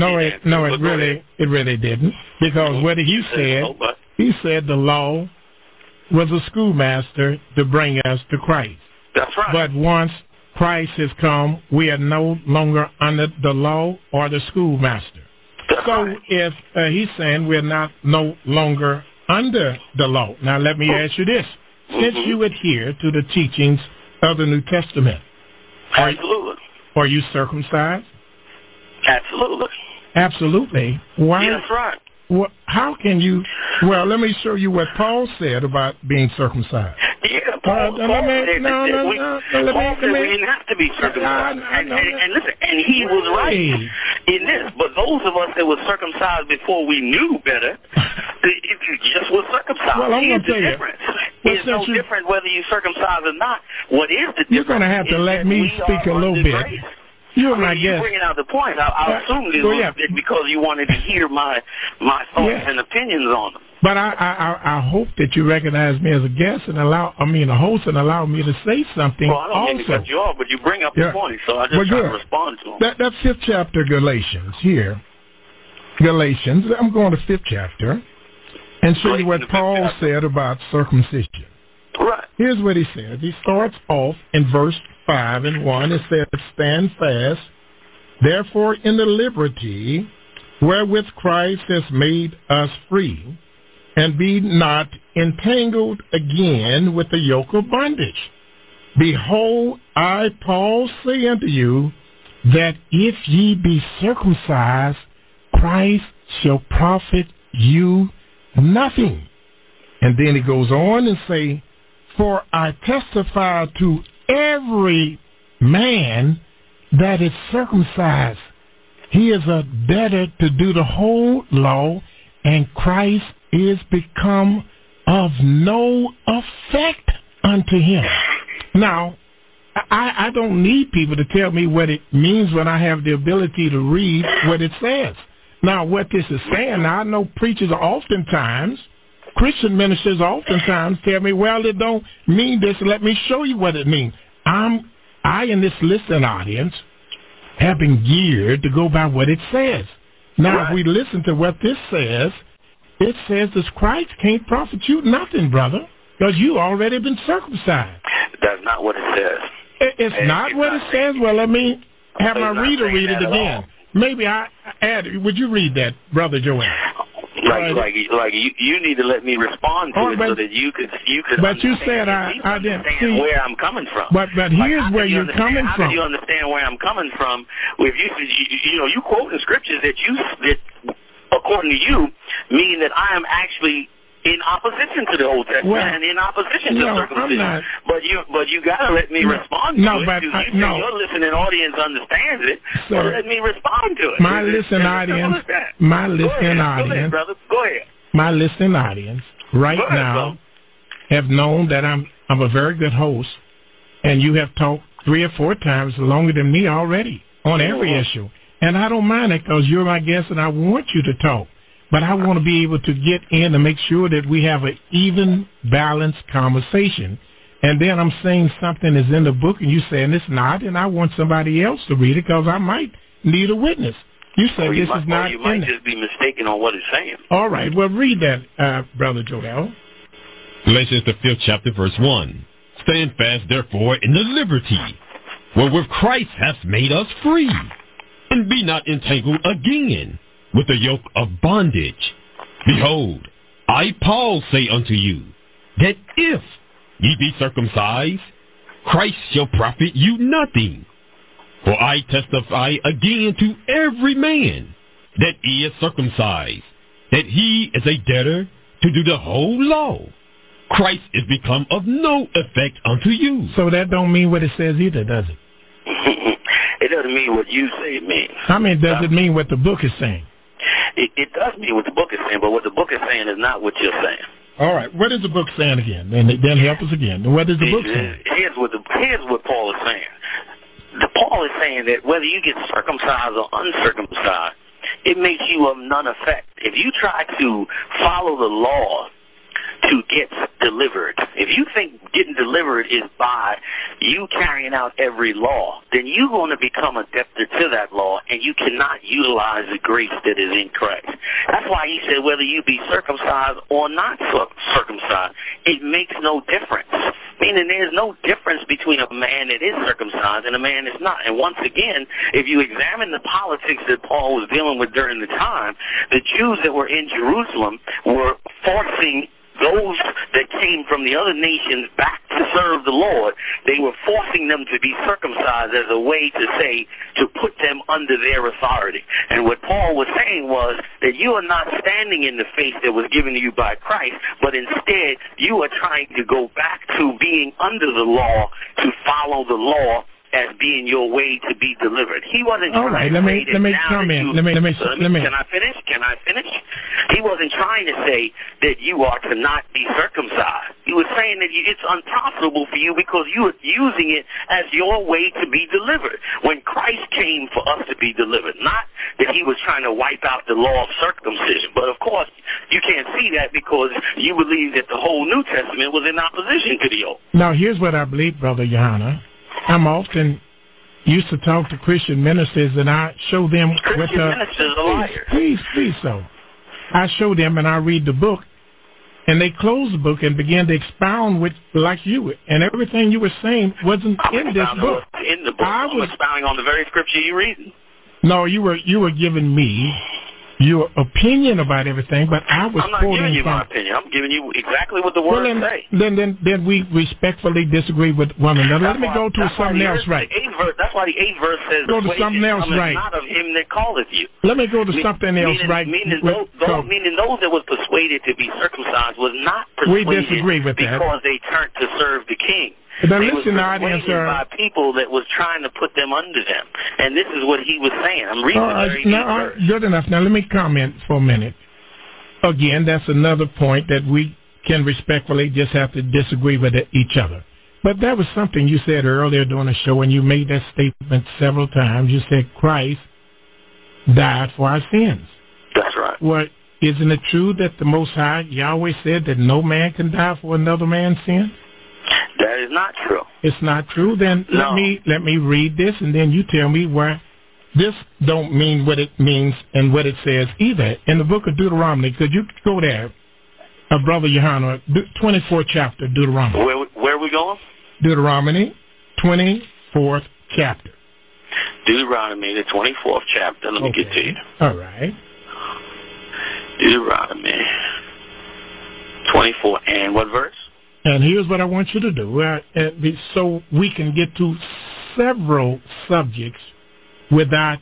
it really didn't. Because what he said the law was a schoolmaster to bring us to Christ. That's right. But once Christ has come, we are no longer under the law or the schoolmaster. So if he's saying we're no longer under the law. Now let me ask you this. Since you adhere to the teachings of the New Testament, are you circumcised? Absolutely. Absolutely. Why? Yeah, that's right. How can you? Well, let me show you what Paul said about being circumcised. Yeah, Paul said we didn't have to be circumcised. And listen, and he was right in this. But those of us that were circumcised before we knew better, it just was circumcised. Well, I'm going to tell you. It's no different whether you circumcised or not. What is the difference? You're going to have to let me speak a little bit. You're my guest. You're bringing out the point. I assume this was because you wanted to hear my thoughts and opinions on them. But I hope that you recognize me as a guest and a host and allow me to say something. Well, I don't mean to cut you off, but you bring up the point, so I just try to respond to them. That fifth chapter, Galatians, here. Galatians, I'm going to fifth chapter and show you what Paul said about circumcision. Right. Here's what he says. He starts off in verse 5 and 1. It says, "Stand fast, therefore, in the liberty wherewith Christ has made us free, and be not entangled again with the yoke of bondage. Behold, I, Paul, say unto you, that if ye be circumcised, Christ shall profit you nothing." And then he goes on and say, "For I testify to every man that is circumcised, he is a debtor to do the whole law, and Christ is become of no effect unto him." Now, I don't need people to tell me what it means when I have the ability to read what it says. Now, what this is saying, now I know preachers are oftentimes, Christian ministers oftentimes tell me, well, it don't mean this. Let me show you what it means. I in this listening audience have been geared to go by what it says. Now, if we listen to what this says, it says that Christ can't profit you nothing, brother, because you already been circumcised. That's not what it says. It's not what it says. Well, let me have my reader read it again. Maybe I add. Would you read that, Brother Joel? Like you need to let me respond to it so that you could. But you said I didn't see where I'm coming from. But here's where you're coming from. How do you understand where I'm coming from? If you quoting scriptures that according to you mean that I am actually in opposition to the Old Testament and in opposition to circumcision. But you gotta let me respond to it. Your listening audience understands it. So let me respond to it. My listening audience. Go ahead. My listening audience now have known that I'm a very good host, and you have talked 3 or 4 times longer than me already on every issue. And I don't mind it because you're my guest and I want you to talk. But I want to be able to get in and make sure that we have an even, balanced conversation. And then I'm saying something is in the book and you saying it's not, and I want somebody else to read it because I might need a witness. You say this is not in it. You might just be mistaken on what it's saying. All right. Well, read that, Brother Joel. Galatians, the 5th chapter, verse 1. "Stand fast, therefore, in the liberty wherewith Christ hath made us free, and be not entangled again with the yoke of bondage. Behold, I, Paul, say unto you, that if ye be circumcised, Christ shall profit you nothing. For I testify again to every man that he is circumcised, that he is a debtor to do the whole law. Christ is become of no effect unto you." So that don't mean what it says either, does it? It doesn't mean what you say it means. I mean, does it mean what the book is saying? It does mean what the book is saying, but what the book is saying is not what you're saying. All right. What is the book saying again? And then help us again. What is the book saying? Here's what Paul is saying. Paul is saying that whether you get circumcised or uncircumcised, it makes you of none effect. If you try to follow the law to get delivered. If you think getting delivered is by you carrying out every law, then you're going to become a debtor to that law, and you cannot utilize the grace that is in Christ. That's why he said whether you be circumcised or not circumcised, it makes no difference. Meaning there's no difference between a man that is circumcised and a man that's not. And once again, if you examine the politics that Paul was dealing with during the time, the Jews that were in Jerusalem were forcing those that came from the other nations back to serve the Lord. They were forcing them to be circumcised as a way to say, to put them under their authority. And what Paul was saying was that you are not standing in the faith that was given to you by Christ, but instead you are trying to go back to being under the law, to follow the law as being your way to be delivered. He wasn't trying to say that. Let me comment. Can I finish? He wasn't trying to say that you are to not be circumcised. He was saying that it's unprofitable for you because you are using it as your way to be delivered. When Christ came for us to be delivered, not that he was trying to wipe out the law of circumcision. But of course, you can't see that because you believe that the whole New Testament was in opposition to the old. Now, here's what I believe, Brother Johanna. I'm often used to talk to Christian ministers, and I show them Christian ministers are liars. Please, so. I show them, and I read the book, and they close the book and begin to expound with, like you, and everything you were saying wasn't in this book. In the book, I'm expounding on the very scripture you're reading. No, you were giving me your opinion about everything, but I'm not giving you my opinion. I'm giving you exactly what the words say. Then we respectfully disagree with one another. Let me go to something else right. That's why the 8th verse says, go to something else right. Not of him that calleth you. Let me go to something else right. Meaning those that was persuaded to be circumcised was not persuaded we disagree with that. Because they turned to serve the king. But listen, audience, by people that was trying to put them under them, and this is what he was saying. I'm reading the very good enough. Now let me comment for a minute. Again, that's another point that we can respectfully just have to disagree with each other. But that was something you said earlier during the show, and you made that statement several times. You said Christ died for our sins. That's right. Well, isn't it true that the Most High, Yahweh, said that no man can die for another man's sin? That is not true. It's not true? Then no. let me read this, and then you tell me why this don't mean what it means and what it says either. In the book of Deuteronomy, could you go there, Brother Johanna, 24th chapter, Deuteronomy. Where are we going? Deuteronomy, 24th chapter. Deuteronomy, the 24th chapter. Let me get to you. All right. Deuteronomy 24, and what verse? And here's what I want you to do, so we can get to several subjects without,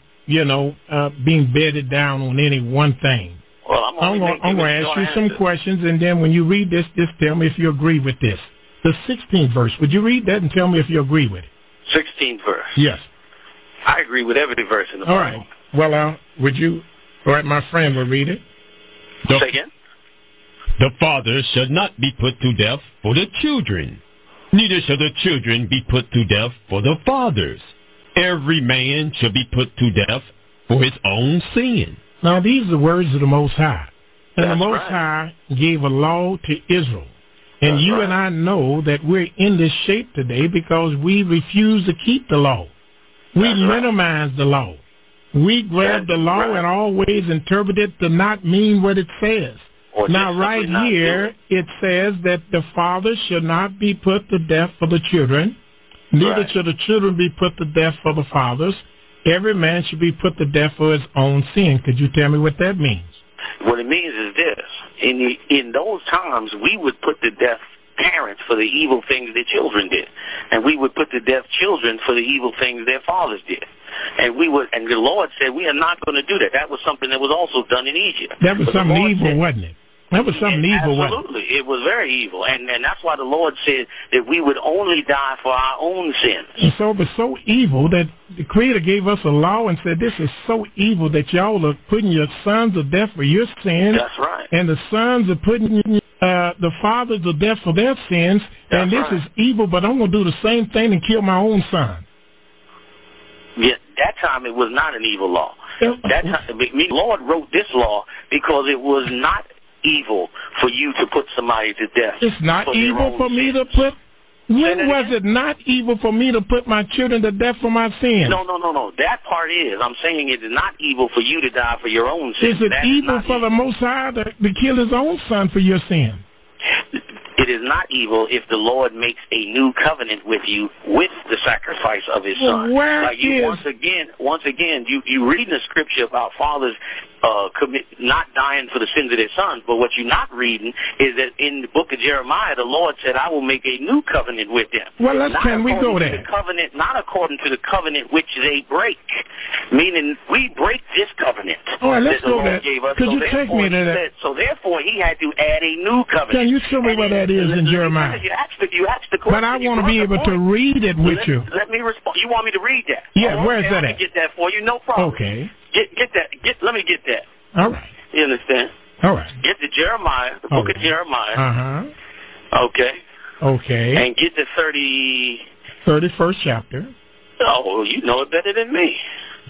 being bedded down on any one thing. Well, I'm going to ask you some questions, and then when you read this, just tell me if you agree with this. The 16th verse, would you read that and tell me if you agree with it? 16th verse. Yes. I agree with every verse in the Bible. All right. Well, would you? All right, my friend will read it. Say again? The fathers shall not be put to death for the children, neither shall the children be put to death for the fathers. Every man shall be put to death for his own sin. Now, these are the words of the Most High. And That's the Most High gave a law to Israel. And you and I know that we're in this shape today because we refuse to keep the law. We minimize the law. We grab the law and always interpret it to not mean what it says. Now, right here, it says that the father should not be put to death for the children, neither should the children be put to death for the fathers. Every man should be put to death for his own sin. Could you tell me what that means? What it means is this. In those times, we would put to death parents for the evil things their children did. And we would put to death children for the evil things their fathers did. And the Lord said, we are not going to do that. That was something that was also done in Egypt. That was something evil, wasn't it? That was something evil, wasn't it? Absolutely. It was very evil. And that's why the Lord said that we would only die for our own sins. And so it was so evil that the Creator gave us a law and said, this is so evil that y'all are putting your sons to death for your sins. That's right. And the sons are putting the fathers to death for their sins. And this is evil, but I'm going to do the same thing and kill my own son. Yeah, that time it was not an evil law. That time, the Lord wrote this law because it was not evil for you to put somebody to death. It's not evil for me to put... When was it not evil for me to put my children to death for my sins? No. That part is. I'm saying it is not evil for you to die for your own sins. Is it evil for the Most High to kill his own son for your sin? It is not evil if the Lord makes a new covenant with you with the sacrifice of his son. Once again, you read in the scripture about fathers not dying for the sins of their sons, but what you're not reading is that in the book of Jeremiah, the Lord said, I will make a new covenant with them. Well, can we go there? Not according to the covenant which they break, meaning we break this covenant. All right, let's go there. Could you take me to that? So therefore, he had to add a new covenant. Can you show me where that is in Jeremiah? You asked the question. But I want to be able to read it with you. Let me respond. You want me to read that? Yeah, where is that at? I can get that for you, no problem. Okay. Get that. Let me get that. All right. You understand? All right. Get to Jeremiah, the book of Jeremiah. Uh-huh. Okay. And get to 31st chapter. Oh, you know it better than me.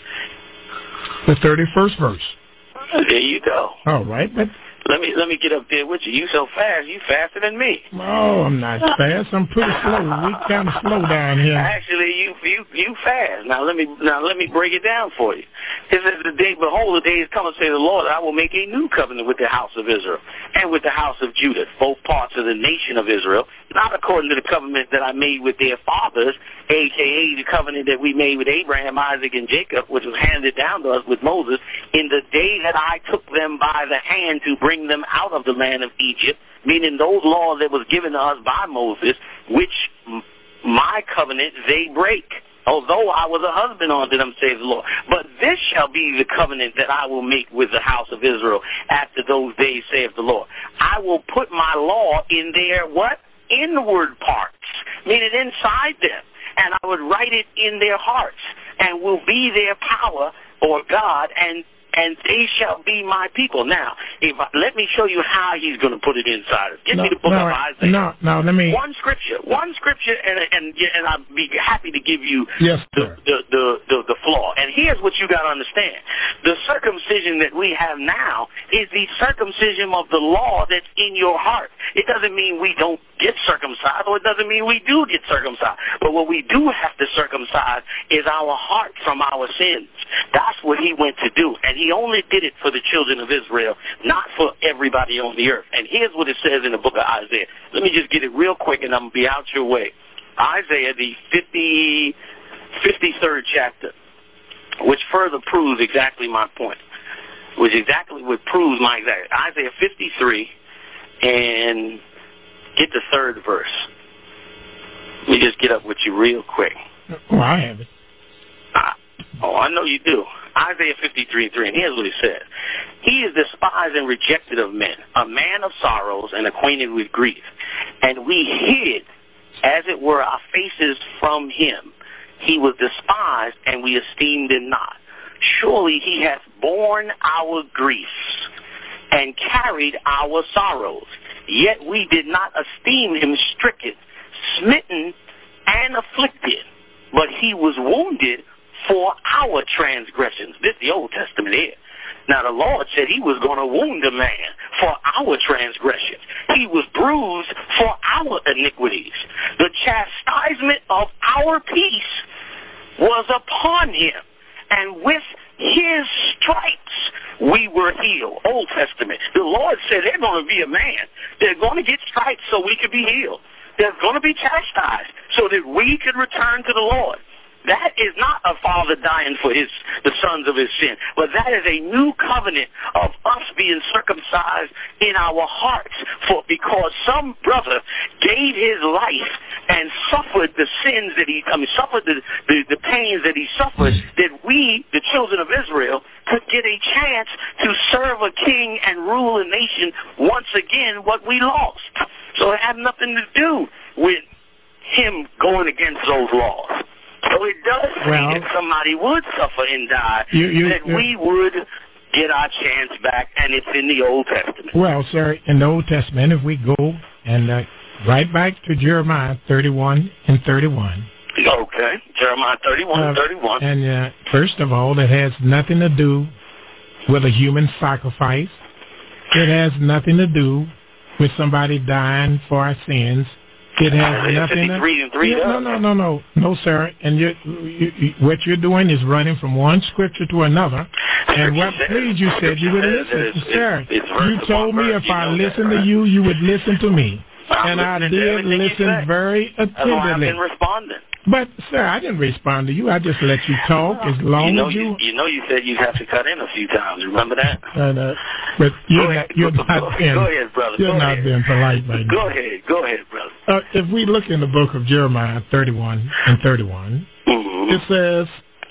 The 31st verse. There you go. All right, but let me get up there with you. You so fast, you faster than me. Oh, I'm not fast. I'm pretty slow. We kind of slow down here. Actually, you fast. Now let me break it down for you. It says, behold, the day is coming, say the Lord, I will make a new covenant with the house of Israel and with the house of Judah, both parts of the nation of Israel, not according to the covenant that I made with their fathers, a.k.a. the covenant that we made with Abraham, Isaac, and Jacob, which was handed down to us with Moses, in the day that I took them by the hand to bring them out of the land of Egypt, meaning those laws that was given to us by Moses, which my covenant they break. Although I was a husband unto them, says the Lord. But this shall be the covenant that I will make with the house of Israel after those days, saith the Lord. I will put my law in their what? Inward parts, meaning inside them. And I would write it in their hearts, and will be their power, or God, and they shall be my people. Now, let me show you how he's going to put it inside us. Give me the book of Isaiah. No, let me... One scripture, and I'll be happy to give you the flaw. And here's what you got to understand. The circumcision that we have now is the circumcision of the law that's in your heart. It doesn't mean we don't get circumcised, or it doesn't mean we do get circumcised. But what we do have to circumcise is our heart from our sins. That's what he went to do. And he only did it for the children of Israel, not for everybody on the earth. And here's what it says in the book of Isaiah. Let me just get it real quick, and I'm going to be out your way. Isaiah, the 53rd chapter, which further proves exactly my point, which exactly what proves my exact. Isaiah 53, and get the third verse. Let me just get up with you real quick. Oh, I have it. I know you do. Isaiah 53:3, and here's what he said. He is despised and rejected of men, a man of sorrows and acquainted with grief. And we hid, as it were, our faces from him. He was despised, and we esteemed him not. Surely he hath borne our griefs and carried our sorrows. Yet we did not esteem him stricken, smitten, and afflicted. But he was wounded for our transgressions. This is the Old Testament here. Now the Lord said he was going to wound a man for our transgressions. He was bruised for our iniquities. The chastisement of our peace was upon him, and with his stripes we were healed. Old Testament. The Lord said they're going to be a man. They're going to get stripes so we could be healed. They're going to be chastised so that we could return to the Lord. That is not a father dying for the sons of his sin, but that is a new covenant of us being circumcised in our hearts, because some brother gave his life and suffered the sins that suffered the pains that he suffered, that we, the children of Israel, could get a chance to serve a king and rule a nation once again, what we lost. So it had nothing to do with him going against those laws. So it does say that somebody would suffer and die, that we would get our chance back, and it's in the Old Testament. Well, sir, in the Old Testament, if we go and right back to Jeremiah 31 and 31. Okay, Jeremiah 31 and 31. And first of all, it has nothing to do with a human sacrifice. It has nothing to do with somebody dying for our sins. It has nothing. No, sir. And what you're doing is running from one scripture to another. And what? Please, you said you would listen, sir. You told me if I listened to you, you would listen to me, and I did listen very attentively. That's why I've been responding. But, sir, I didn't respond to you. I just let you talk as long as you... You said you'd have to cut in a few times. Remember that? But you're not being... Go ahead, brother. You're not being polite right now. Go ahead, brother. If we look in the book of Jeremiah 31 and 31, it says,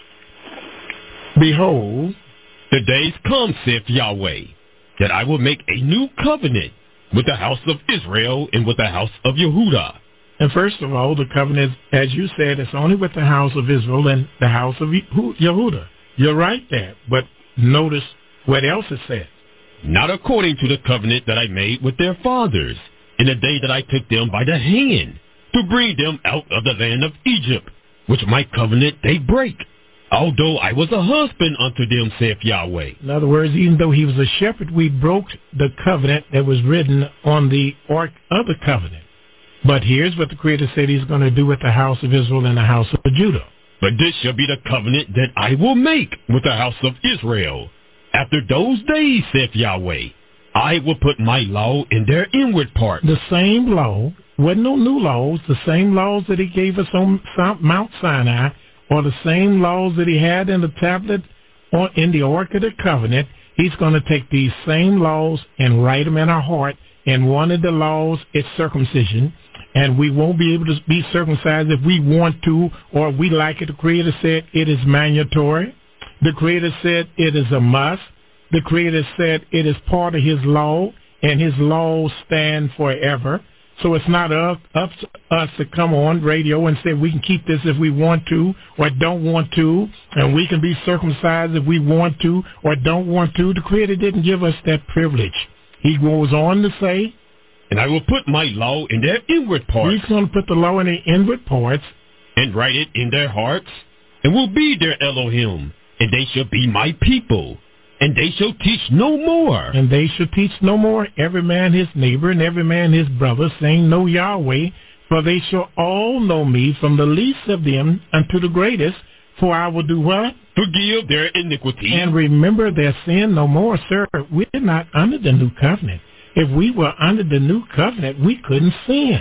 Behold, the days come, saith Yahweh, that I will make a new covenant with the house of Israel and with the house of Yehudah. And first of all, the covenant, as you said, it's only with the house of Israel and the house of Yehudah. You're right there. But notice what else it says. Not according to the covenant that I made with their fathers in the day that I took them by the hand to bring them out of the land of Egypt, which my covenant they break, although I was a husband unto them, saith Yahweh. In other words, even though he was a shepherd, we broke the covenant that was written on the ark of the covenant. But here's what the Creator said he's going to do with the house of Israel and the house of Judah. But this shall be the covenant that I will make with the house of Israel. After those days, saith Yahweh, I will put my law in their inward part. The same law, wasn't no new laws, the same laws that he gave us on Mount Sinai, or the same laws that he had in the tablet or in the Ark of the Covenant. He's going to take these same laws and write them in our heart. And one of the laws is circumcision. And we won't be able to be circumcised if we want to or we like it. The Creator said it is mandatory. The Creator said it is a must. The Creator said it is part of His law, and His laws stand forever. So it's not up to us to come on radio and say we can keep this if we want to or don't want to, and we can be circumcised if we want to or don't want to. The Creator didn't give us that privilege. He goes on to say, and I will put my law in their inward parts. He's going to put the law in their inward parts. And write it in their hearts, and will be their Elohim, and they shall be my people, and they shall teach no more. And they shall teach no more, every man his neighbor, and every man his brother, saying, Know Yahweh, for they shall all know me, from the least of them unto the greatest, for I will do what? Forgive their iniquity. And remember their sin no more. Sir, we're not under the new covenant. If we were under the new covenant, we couldn't sin.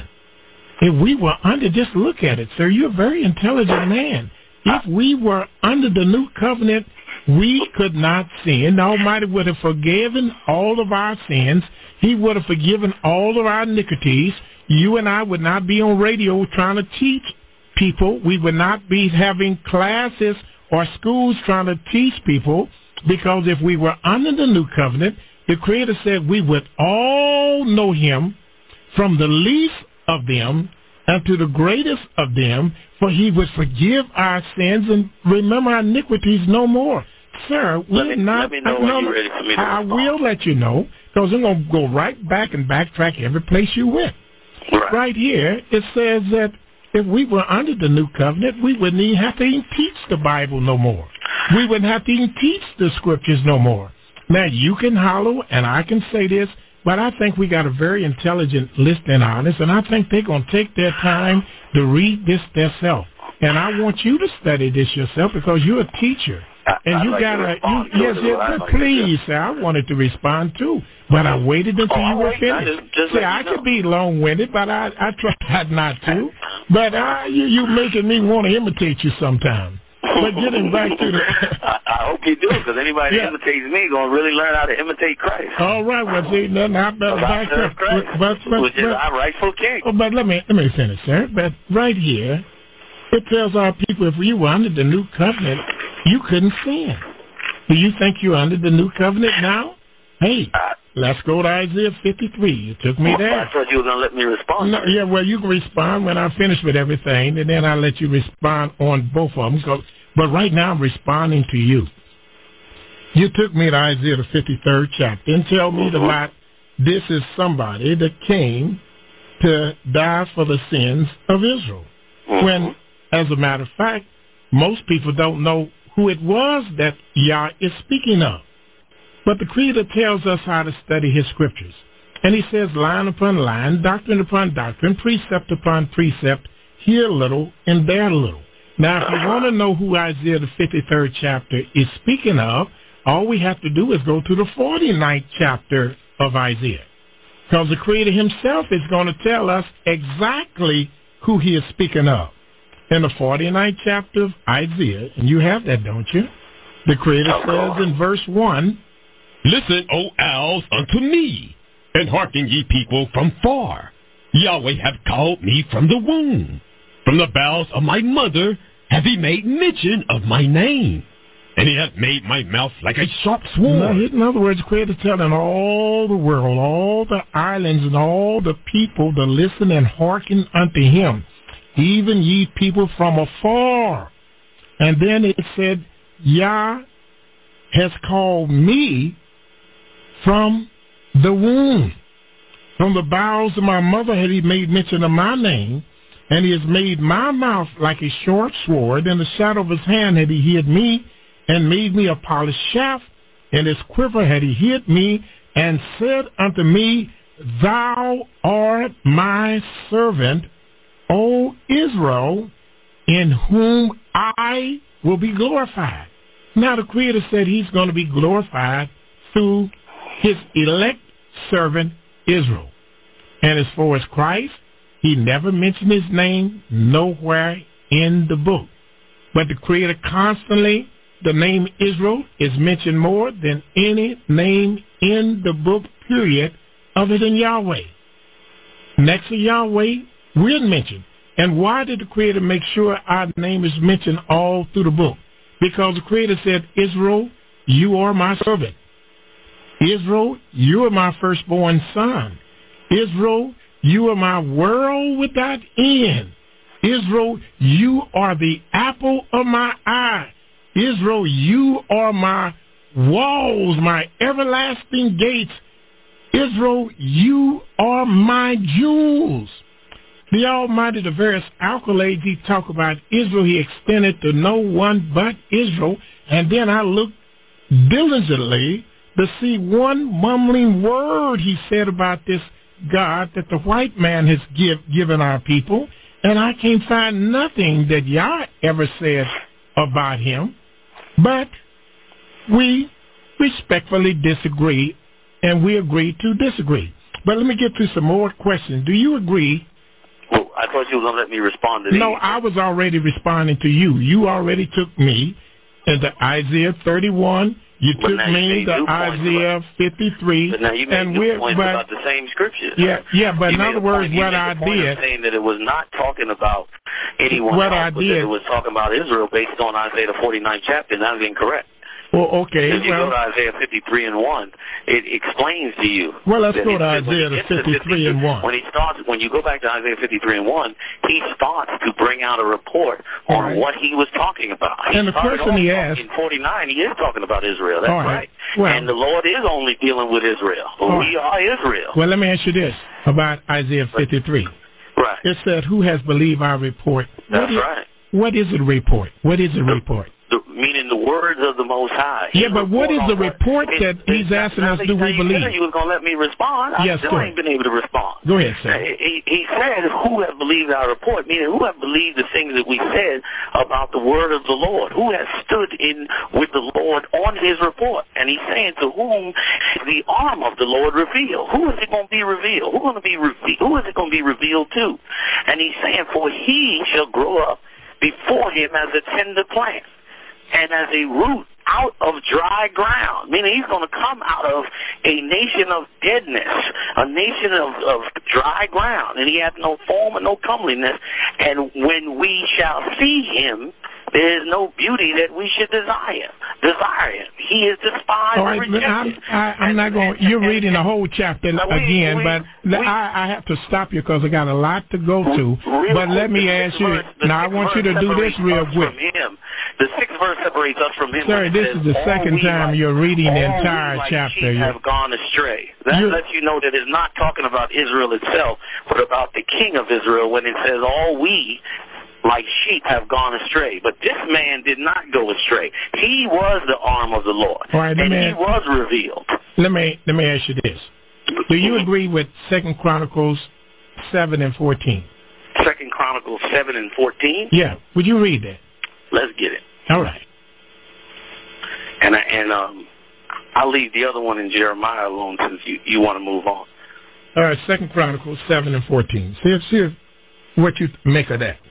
If we were under, just look at it, sir. You're a very intelligent man. If we were under the new covenant, we could not sin. The Almighty would have forgiven all of our sins. He would have forgiven all of our iniquities. You and I would not be on radio trying to teach people. We would not be having classes or schools trying to teach people, because if we were under the new covenant, the Creator said we would all know Him, from the least of them unto the greatest of them, for He would forgive our sins and remember our iniquities no more. Sir, let me know when you're ready for me to respond. I will let you know, because I'm going to go right back and backtrack every place you went. Right here, it says that if we were under the new covenant, we wouldn't even have to even teach the Bible no more. We wouldn't have to even teach the scriptures no more. Now, you can holler, and I can say this, but I think we got a very intelligent listening audience, and I think they're going to take their time to read this themselves. And I want you to study this yourself, because you're a teacher. And you got to, please, sir, I wanted to respond too, but I waited until you were finished. See, I could be long-winded, but I tried not to. But you making me want to imitate you sometime. But getting back to the... I hope you do, because anybody that imitates me is going to really learn how to imitate Christ. All right, well, see, then I better back up. Which is our rightful king. Oh, but let me finish, sir. But right here, it tells our people, if you were under the new covenant, you couldn't sin. Do you think you're under the new covenant now? Hey, let's go to Isaiah 53. You took me there. I thought you were going to let me respond. No, yeah, well, you can respond when I finish with everything, and then I'll let you respond on both of them. But right now I'm responding to you. You took me to Isaiah the 53rd chapter and tell me that this is somebody that came to die for the sins of Israel. When, as a matter of fact, most people don't know who it was that Yah is speaking of. But the Creator tells us how to study his scriptures. And he says line upon line, doctrine upon doctrine, precept upon precept, here a little and there a little. Now, if you want to know who Isaiah the 53rd chapter is speaking of, all we have to do is go to the 49th chapter of Isaiah. Because the Creator himself is going to tell us exactly who he is speaking of. In the 49th chapter of Isaiah, and you have that, don't you? The Creator says in verse 1, Listen, O owls, unto me, and hearken ye people from far. Yahweh hath called me from the womb. From the bowels of my mother hath he made mention of my name. And he hath made my mouth like a sharp sword. Now, in other words, Creator telling all the world, all the islands, and all the people to listen and hearken unto him, even ye people from afar. And then it said, Yah has called me from the womb. From the bowels of my mother had he made mention of my name, and he has made my mouth like a short sword. In the shadow of his hand had he hid me, and made me a polished shaft. In his quiver had he hid me, and said unto me, Thou art my servant, O Israel, in whom I will be glorified. Now the Creator said he's going to be glorified through his elect servant Israel. And as far as Christ, he never mentioned his name nowhere in the book. But the Creator constantly, the name Israel is mentioned more than any name in the book, period, other than Yahweh. Next to Yahweh, we're mentioned. And why did the Creator make sure our name is mentioned all through the book? Because the Creator said, Israel, you are my servant. Israel, you are my firstborn son. Israel, you are my world without end. Israel, you are the apple of my eye. Israel, you are my walls, my everlasting gates. Israel, you are my jewels. The Almighty, the various accolades he talked about Israel, he extended to no one but Israel. And then I looked diligently to see one mumbling word he said about this God that the white man has given our people. And I can't find nothing that Yah ever said about him. But we respectfully disagree, and we agree to disagree. But let me get to some more questions. Do you agree? Well, I thought you were going to let me respond to these. No, I was already responding to you. You already took me into Isaiah 31. You took me to Isaiah 53. But now you made new points about the same scriptures. Yeah, but in other words, what I did, saying that it was not talking about anyone else, but that it was talking about Israel based on Isaiah the 49th chapter, and that was incorrect. Well, okay. If you go to Isaiah 53 and 1, it explains to you. Well, let's go to Isaiah 53 and 1. When you go back to Isaiah 53 and 1, he starts to bring out a report on what he was talking about. And the question he asked in 49, he is talking about Israel. That's right. Well, and the Lord is only dealing with Israel. We are Israel. Well, let me ask you this about Isaiah 53. Right. It said, "Who has believed our report?" That's right. What is a report? What is a report? Meaning the words of the Most High. Yeah, but what is the report that he's asking us, do we believe? You was going to let me respond. I still ain't been able to respond. Go ahead, sir. He said, who have believed our report? Meaning, who have believed the things that we said about the word of the Lord? Who has stood in with the Lord on his report? And he's saying, to whom the arm of the Lord revealed? Who is it going to be revealed? Who is it going to be revealed to? And he's saying, for he shall grow up before him as a tender plant, and as a root out of dry ground, meaning he's going to come out of a nation of deadness, a nation of dry ground, and he hath no form and no comeliness. And when we shall see him, there is no beauty that we should desire him. He is despised and rejected. I'm not going. You're reading the whole chapter again, but I have to stop you because I got a lot to go to. But let me ask you. Now I want you to do this real quick. The 6th verse separates us from him. Sir, this is the second time you're reading the entire chapter. You have gone astray. That lets you know that it's not talking about Israel itself, but about the king of Israel when it says all we like sheep have gone astray. But this man did not go astray. He was the arm of the Lord, right, and he was revealed. Let me ask you this. Do you agree with 2 Chronicles 7 and 14? 2 Chronicles 7 and 14? Yeah. Would you read that? Let's get it. All right. And I'll leave the other one in Jeremiah alone since you want to move on. All right, 2 Chronicles 7 and 14. See what you make of that.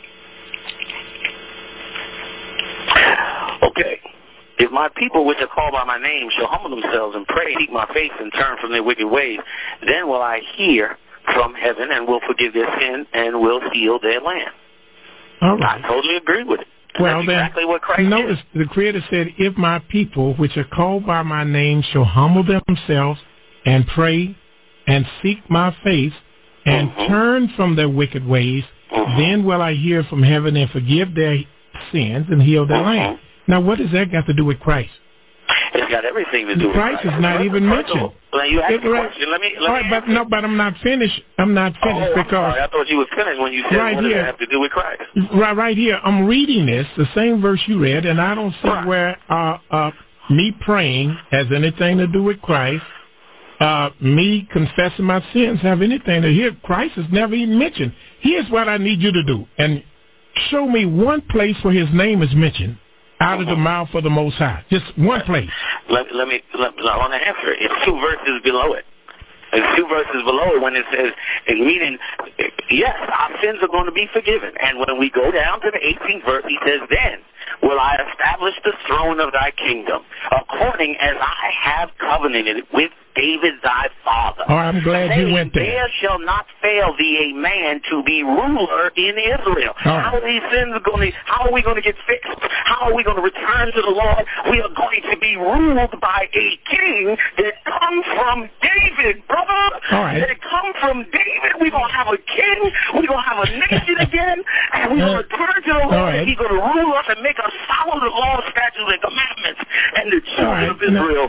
Okay. If my people which are called by my name shall humble themselves and pray, seek my face, and turn from their wicked ways, then will I hear from heaven and will forgive their sin and will heal their land. All right. I totally agree with it. Well, that's exactly what Christ notice did. The Creator said, if my people which are called by my name shall humble themselves and pray and seek my face and turn from their wicked ways, then will I hear from heaven and forgive their sins and heal their land. Now, what does that got to do with Christ? It's got everything to do with Christ. Christ is not even mentioned. Well, you asked the question. Let me but I'm not finished. I'm not finished because sorry. I thought you were finished when you said what does it have to do with Christ. Right here. I'm reading this, the same verse you read, and I don't see where me praying has anything to do with Christ. Me confessing my sins have anything to do. Christ is never even mentioned. Here's what I need you to do, and show me one place where his name is mentioned out of the mouth of the Most High. Just one place. Let me I want to answer it. It's 2 verses below it. It's 2 verses below it when it says, meaning, yes, our sins are going to be forgiven. And when we go down to the 18th verse, he says, then will I establish the throne of thy kingdom, according as I have covenanted with David thy father. Oh, I'm glad you went there. There shall not fail thee a man to be ruler in Israel. How are these sins going to? How are we going to get fixed? How are we going to return to the Lord? We are going to be ruled by a king that comes from David, brother. All right. That comes from David. We're going to have a king. We're going to have a nation again, and we're going to turn to the Lord. And he's going to rule us and make us follow the law, statutes, and commandments. And the children of Israel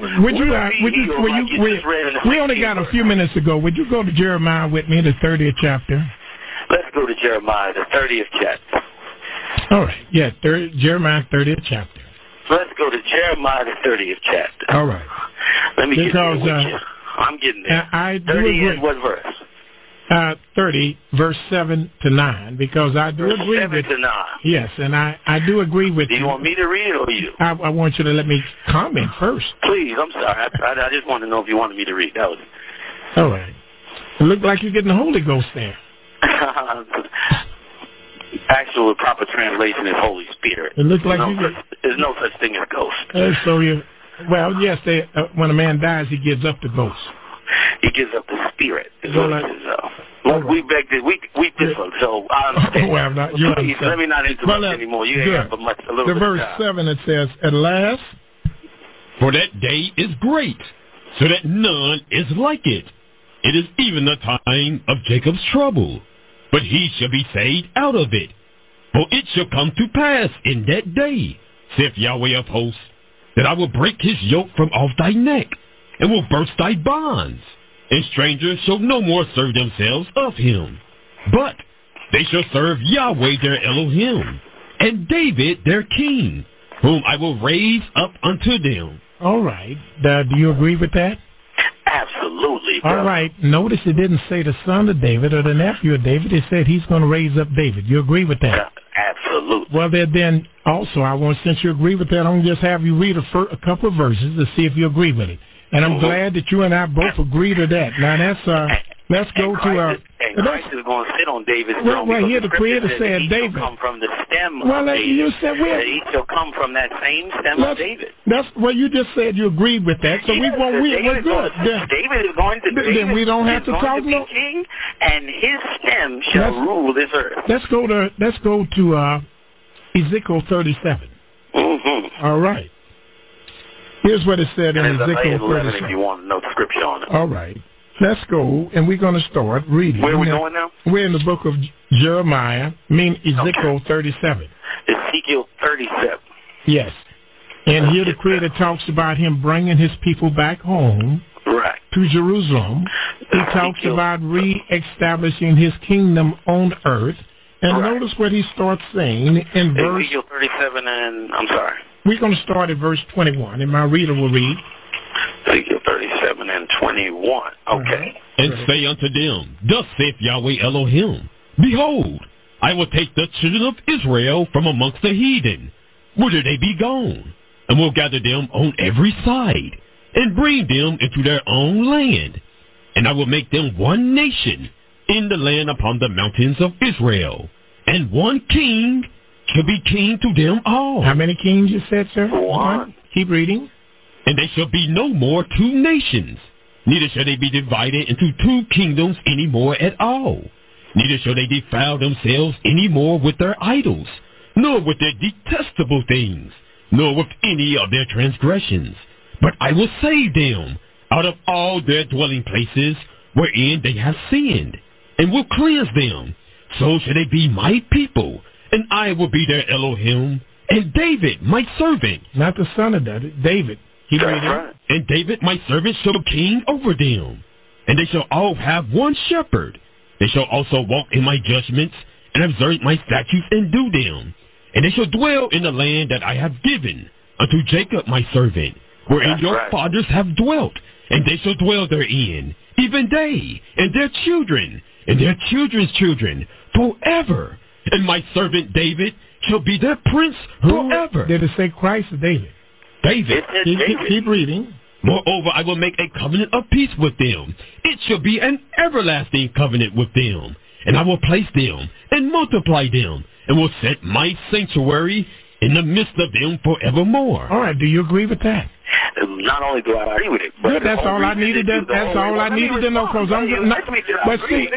we only got a few minutes to go. Would you go to Jeremiah with me, the 30th chapter? Let's go to Jeremiah, the 30th chapter. All right. Yeah, Jeremiah, 30th chapter. Let's go to Jeremiah, the 30th chapter. All right. Let me get there with you. I'm getting there. I do 30 agree. And what verse? 30, verse 7 to 9, because I do agree 7 with... 7 to 9. Yes, and I do agree with you. Do you want me to read it or you? I want you to let me comment first. Please, I'm sorry. I just wanted to know if you wanted me to read. That was it. All right. It looked like you're getting the Holy Ghost there. Actual proper translation is Holy Spirit. It looks like there's no such thing as ghost. Well, yes, when a man dies, he gives up the ghost. He gives up the spirit. We begged it. We differ, so I understand. Well, please, let me not interrupt anymore. You ain't got much. A little bit verse 7, it says, at last, for that day is great, so that none is like it. It is even the time of Jacob's trouble, but he shall be saved out of it. For it shall come to pass in that day, saith Yahweh of hosts, that I will break his yoke from off thy neck, and will burst thy bonds, and strangers shall no more serve themselves of him. But they shall serve Yahweh their Elohim, and David their king, whom I will raise up unto them. All right. Do you agree with that? Absolutely. Bro. All right. Notice it didn't say the son of David or the nephew of David. It said he's going to raise up David. You agree with that? Absolutely. Well, then also, since you agree with that, I'm going to just have you read a couple of verses to see if you agree with it. And I'm glad that you and I both agree to that. Now, let's go to... And Christ is going to sit on David's throne. Right here, the Creator said David. David. Come from the stem of David. You said he shall come from that same stem of David. You just said you agreed with that, so we're good. David is going to... Then we don't have to talk no... king, and his stem shall rule this earth. Let's go to Ezekiel 37. Mm-hmm. All right. Here's what it said in Ezekiel 37. If you want to know the scripture on it. All right. Let's go, and we're going to start reading. Where are we going now? We're in the book of Jeremiah, Ezekiel 37. Ezekiel 37. Yes. And here the Creator talks about him bringing his people back home to Jerusalem. He talks about re-establishing his kingdom on earth. And notice what he starts saying in verse... Ezekiel 37 and... I'm sorry. We're going to start at verse 21, and my reader will read. Ezekiel 37 and 21. Okay. And say unto them, Thus saith Yahweh Elohim, Behold, I will take the children of Israel from amongst the heathen, whither they be gone, and will gather them on every side, and bring them into their own land. And I will make them one nation in the land upon the mountains of Israel, and one king shall be king to them all. How many kings you said, sir? One. Keep reading. And they shall be no more two nations, neither shall they be divided into two kingdoms any more at all. Neither shall they defile themselves any more with their idols, nor with their detestable things, nor with any of their transgressions. But I will save them out of all their dwelling places wherein they have sinned, and will cleanse them. So shall they be my people, and I will be their Elohim, and David my servant. Not the son of David. Keep reading. Right. And David my servant shall be king over them. And they shall all have one shepherd. They shall also walk in my judgments, and observe my statutes, and do them. And they shall dwell in the land that I have given unto Jacob my servant, wherein That's your right. fathers have dwelt, and they shall dwell therein, even they, and their children, and their children's children, forever. And my servant David shall be their prince forever. Did it say Christ or David? David. Keep reading. Moreover, I will make a covenant of peace with them. It shall be an everlasting covenant with them. And I will place them and multiply them, and will set my sanctuary in the midst of them forevermore. All right, do you agree with that? Not only do I agree with it, but that's all I needed. That's all I needed to know. Because I'm not. But see,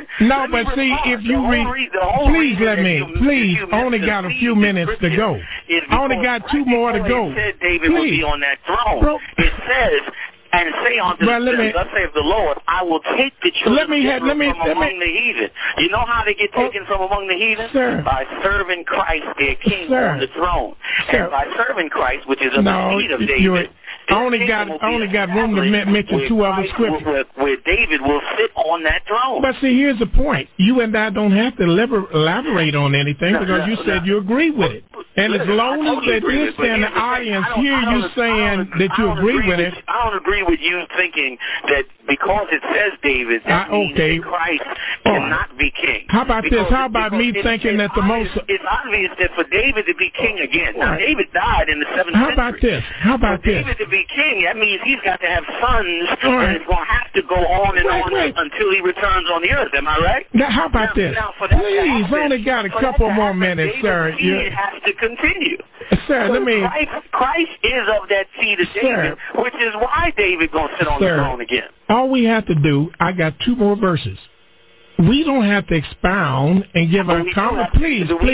if you read, please let me. Please, I only got a few minutes to go. I only got two more to go. It said David will be on that throne. It says, and say unto thus saith the Lord, I will take the children from among the heathen. You know how they get taken from among the heathen? Sir. By serving Christ, their king, on the throne. And by serving Christ, which is a seed of David. I only got room to mention two other scriptures. Where David will sit on that throne. But see, here's the point. You and I don't have to elaborate on anything because you said you agree with it. And as long as they listen and the audience hear you saying that you agree with it. I don't agree with you thinking that because it says David, that means that Christ cannot be king. How about this? How about me thinking that the most... It's obvious that for David to be king again. Now, David died in the 7th century. How about this? For David to be king, that means he's got to have sons, and it's going to have to go on and on until he returns on the earth. Am I right? Now, how about this? Please, I only got a couple more minutes, sir. It has to continue. Sir, let me... Christ is of that seed of David, which is why David going to sit on the throne again. All we have to do, I got two more verses. We don't have to expound and give our comment. Please. 1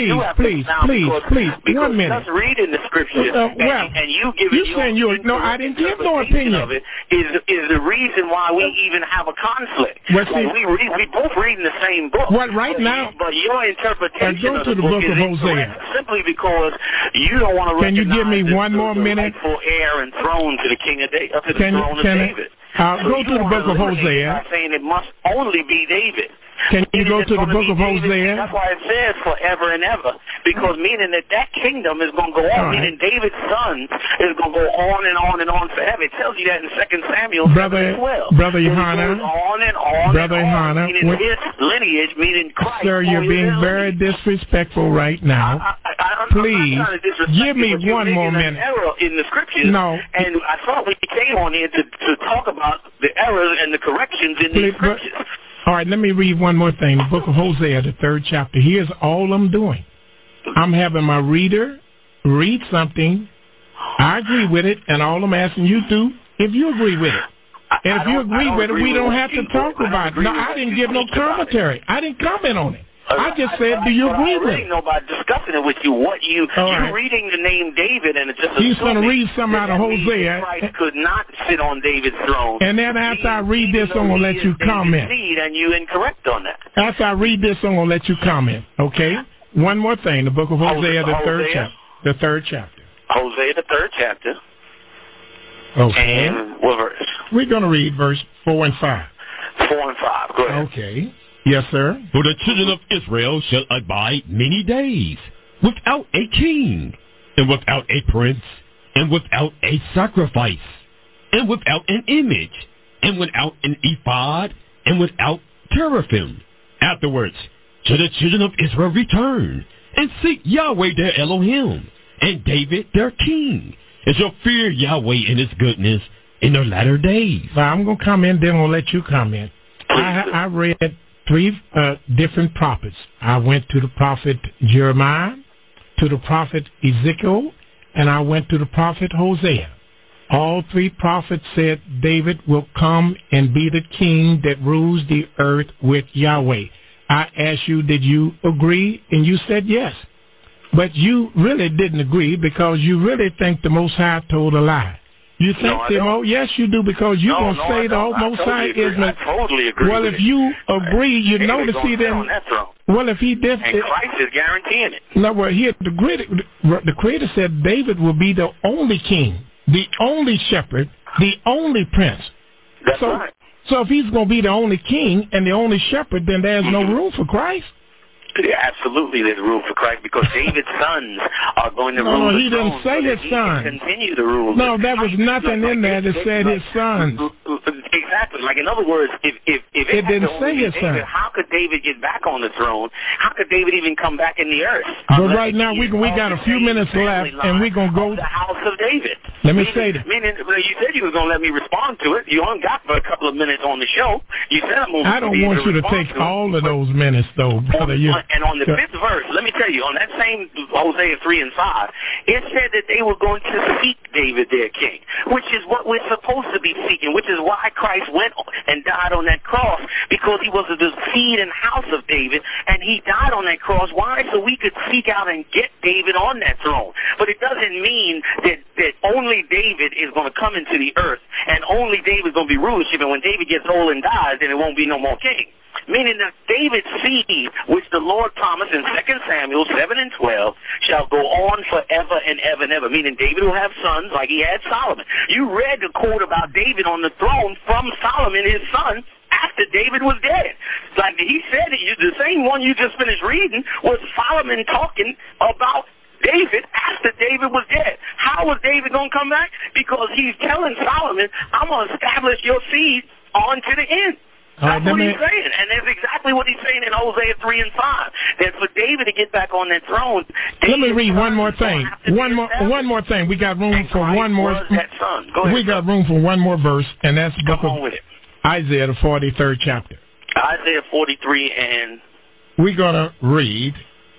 minute. Just reading the scriptures and you give it no, I didn't give no opinion. Of it is the reason why we even have a conflict. Well, we both reading the same book. Right now? But your interpretation of the book of Hosea. Simply because you don't want to recognize. Can you give me one more minute? For heir and throne to the king of David, to the throne of David. Go to the book of Hosea. Saying it must only be David. Can you go to the book of Hosea? That's why it says forever and ever. Because meaning that kingdom is going to go on. Meaning David's son is going to go on and on and on forever. It tells you that in 2 Samuel 7 as well. Brother Yohana. On and on. Brother Yohana. Meaning his lineage, meaning Christ. Sir, you're being very disrespectful right now. Please, give me one more minute. Error in the scriptures. No. And I thought we came on here to talk about the errors and the corrections in these scriptures. All right, let me read one more thing. The book of Hosea, the 3rd chapter. Here's all I'm doing. I'm having my reader read something. I agree with it, and all I'm asking you to, if you agree with it. And if you agree with it, we don't have to talk about it. No, I didn't give no commentary. I didn't comment on it. I just said, do you agree with it? Nobody discussing it with you. You reading the name David, and it's just he's going to read something out of Hosea. Christ could not sit on David's throne. And then after I read this, I'm going to let you comment. And you incorrect on that. After I read this, I'm going to let you comment. Okay? One more thing. The book of Hosea, the 3rd chapter. The 3rd chapter. Hosea, the 3rd chapter. Okay. And what verse? We're going to read verse 4 and 5. 4 and 5. Go ahead. Okay. Yes, sir. For the children of Israel shall abide many days, without a king, and without a prince, and without a sacrifice, and without an image, and without an ephod, and without teraphim. Afterwards shall the children of Israel return, and seek Yahweh their Elohim, and David their king, and shall fear Yahweh in his goodness in the latter days. Well, I'm going to comment, then I'll let you comment. I read 3 different prophets. I went to the prophet Jeremiah, to the prophet Ezekiel, and I went to the prophet Hosea. All 3 prophets said David will come and be the king that rules the earth with Yahweh. I asked you, did you agree? And you said yes. But you really didn't agree because you really think the Most High told a lie. You think, yes, you do, because you're going to say the Most High is... I totally agree. Well, if you agree, you know to see them... Well, if he did... And Christ is guaranteeing it. No, well, here, the Creator said David will be the only king, the only shepherd, the only prince. That's right. So if he's going to be the only king and the only shepherd, then there's no room for Christ. Yeah, absolutely, there's room for Christ because David's sons are going to rule the throne. No, he didn't say his sons. Continue to rule. No, there was nothing in there that said his sons. Exactly. Like, in other words, if it didn't say his sons, how could David get back on the throne? How could David even come back in the earth? But right now we got a few minutes left, and we're going to go to the house of David. Let me say that. Meaning, you said you were going to let me respond to it. You only got for a couple of minutes on the show. You said I'm going to. I don't want you to take all of those minutes, though, brother. And on the 5th verse, let me tell you, on that same Hosea 3 and 5, it said that they were going to seek David their king, which is what we're supposed to be seeking, which is why Christ went and died on that cross, because he was the seed and house of David, and he died on that cross. Why? So we could seek out and get David on that throne. But it doesn't mean that only David is going to come into the earth, and only David is going to be rulership, and when David gets old and dies, then it won't be no more king. Meaning that David's seed, which the Lord promised in 2 Samuel 7 and 12, shall go on forever and ever and ever. Meaning David will have sons like he had Solomon. You read the quote about David on the throne from Solomon, his son, after David was dead. Like he said, the same one you just finished reading was Solomon talking about David after David was dead. How was David going to come back? Because he's telling Solomon, I'm going to establish your seed on to the end. That's what he's saying, and that's exactly what he's saying in Hosea 3 and 5. That for David to get back on that throne, let me read one more thing. One more thing. We got room for one more. We got room for one more verse, and that's book of Isaiah, the 43rd chapter. Isaiah 43, and we're gonna read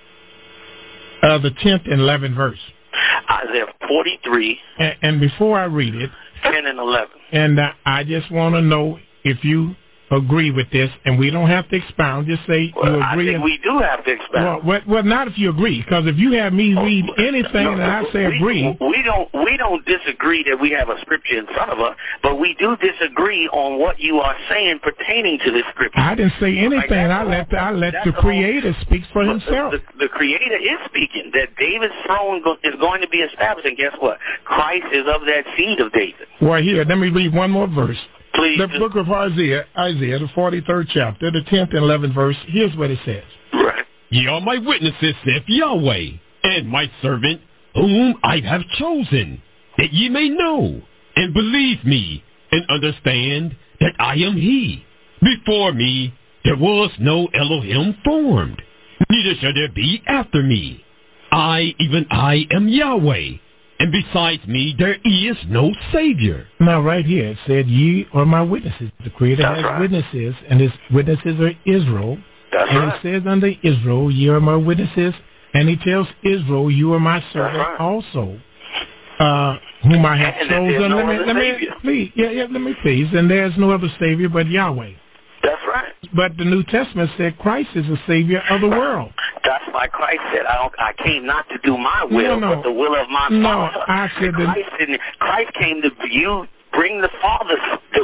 the 10th and 11th verse. Isaiah 43. And before I read it, 10 and 11. And I just want to know if you agree with this, and we don't have to expound. Just say you agree. I think we do have to expound. Well, not if you agree, because if you have me read anything and I say agree, we don't disagree that we have a scripture in front of us, but we do disagree on what you are saying pertaining to this scripture. I didn't say anything. I let the Creator speak for himself. The Creator is speaking that David's throne is going to be established, and guess what? Christ is of that seed of David. Well, here, let me read one more verse. Please. The book of Isaiah, the 43rd chapter, the 10th and 11th verse, here's what it says. Right. Ye are my witnesses, saith Yahweh, and my servant, whom I have chosen, that ye may know, and believe me, and understand that I am he. Before me there was no Elohim formed, neither shall there be after me. I, even I, am Yahweh. And besides me, there is no Savior. Now, right here, it said, ye are my witnesses. The Creator has witnesses, and his witnesses are Israel. And it says unto Israel, ye are my witnesses. And he tells Israel, you are my servant also, whom I have chosen. Let me please. And there's no other Savior but Yahweh. That's right. But the New Testament said Christ is the Savior of the world. That's why Christ said, I came not to do my will, but the will of my Father. I said Christ came to bring the Father's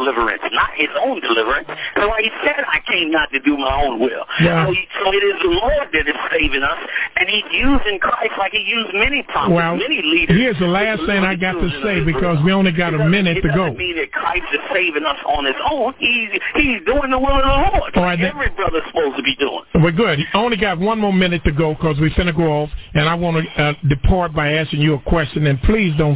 deliverance, not his own deliverance. That's why he said, I came not to do my own will. Yeah. So it is the Lord that is saving us, and he's using Christ like he used many prophets, many leaders. Here's the last thing I got to say, because we only got a minute to go. It doesn't mean that Christ is saving us on his own. He's doing the will of the Lord. All right, every brother's supposed to be doing. We're good. I only got one more minute to go because we're finna go off, and I want to depart by asking you a question. And please don't,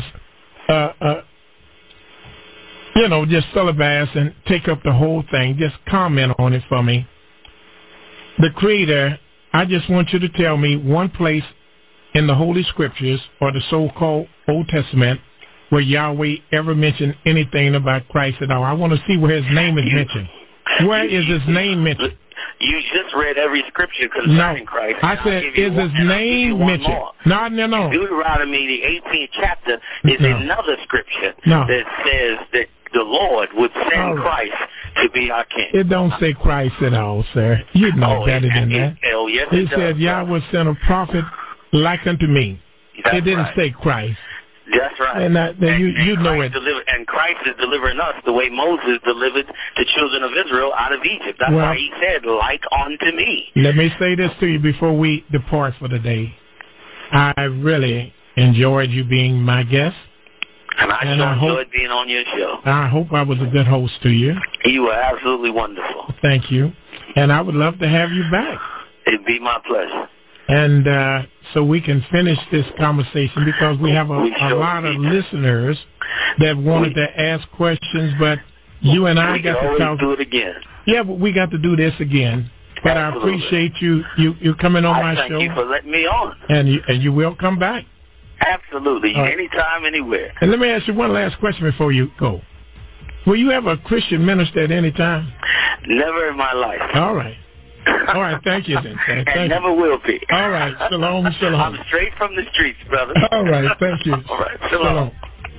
just syllabus and take up the whole thing. Just comment on it for me. The Creator, I just want you to tell me one place in the Holy Scriptures or the so-called Old Testament where Yahweh ever mentioned anything about Christ at all. I want to see where his name is mentioned. Where is his name mentioned? You just read every scripture concerning Christ. I said, is his name mentioned? No. Deuteronomy, the 18th chapter, is another scripture that says that the Lord would send Christ to be our king. It don't say Christ at all, sir. You know better than that. Yes, it said, Yahweh sent a prophet like unto me. It didn't say Christ. That's right. And you know it. And Christ is delivering us the way Moses delivered the children of Israel out of Egypt. That's why he said, like unto me. Let me say this to you before we depart for the day. I really enjoyed you being my guest. And I enjoyed being on your show. I hope I was a good host to you. You were absolutely wonderful. Thank you. And I would love to have you back. It'd be my pleasure. And so we can finish this conversation because we have a lot of listeners that wanted to ask questions, but you and I got to talk. Do it again. Yeah, but we got to do this again. But absolutely. I appreciate you coming on my show. Thank you for letting me on. And you will come back. Absolutely. Right. Anytime, anywhere. And let me ask you one last question before you go. Were you ever a Christian minister at any time? Never in my life. All right. All right, thank you then. And never will be. All right, shalom. I'm straight from the streets, brother. All right, thank you. All right, shalom.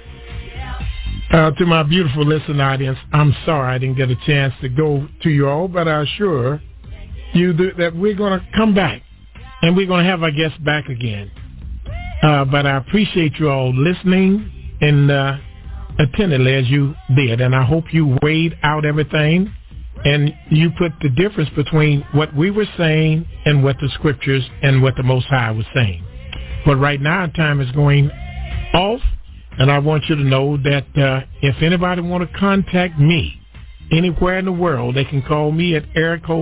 To my beautiful listening audience, I'm sorry I didn't get a chance to go to you all, but I assure you that we're going to come back, and we're going to have our guests back again. But I appreciate you all listening and attentively as you did, and I hope you weighed out everything. And you put the difference between what we were saying and what the scriptures and what the Most High was saying. But right now, time is going off, and I want you to know that if anybody want to contact me anywhere in the world, they can call me at area code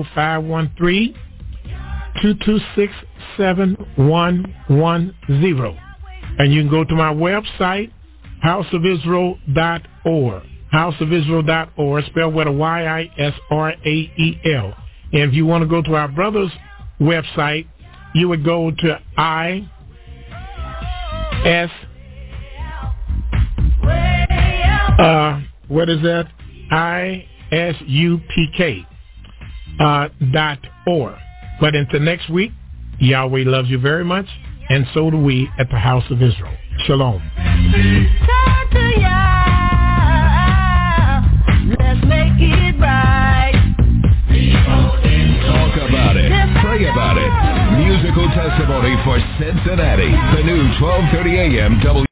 513-226-7110. And you can go to my website, houseofisrael.org. houseofisrael.org, spelled with a YISRAEL. And if you want to go to our brother's website, you would go to ISUPK.org. But until next week, Yahweh loves you very much, and so do we at the House of Israel. Shalom. Let's make it right. Talk about it. Pray about it. Musical testimony for Cincinnati. The new 1230 AM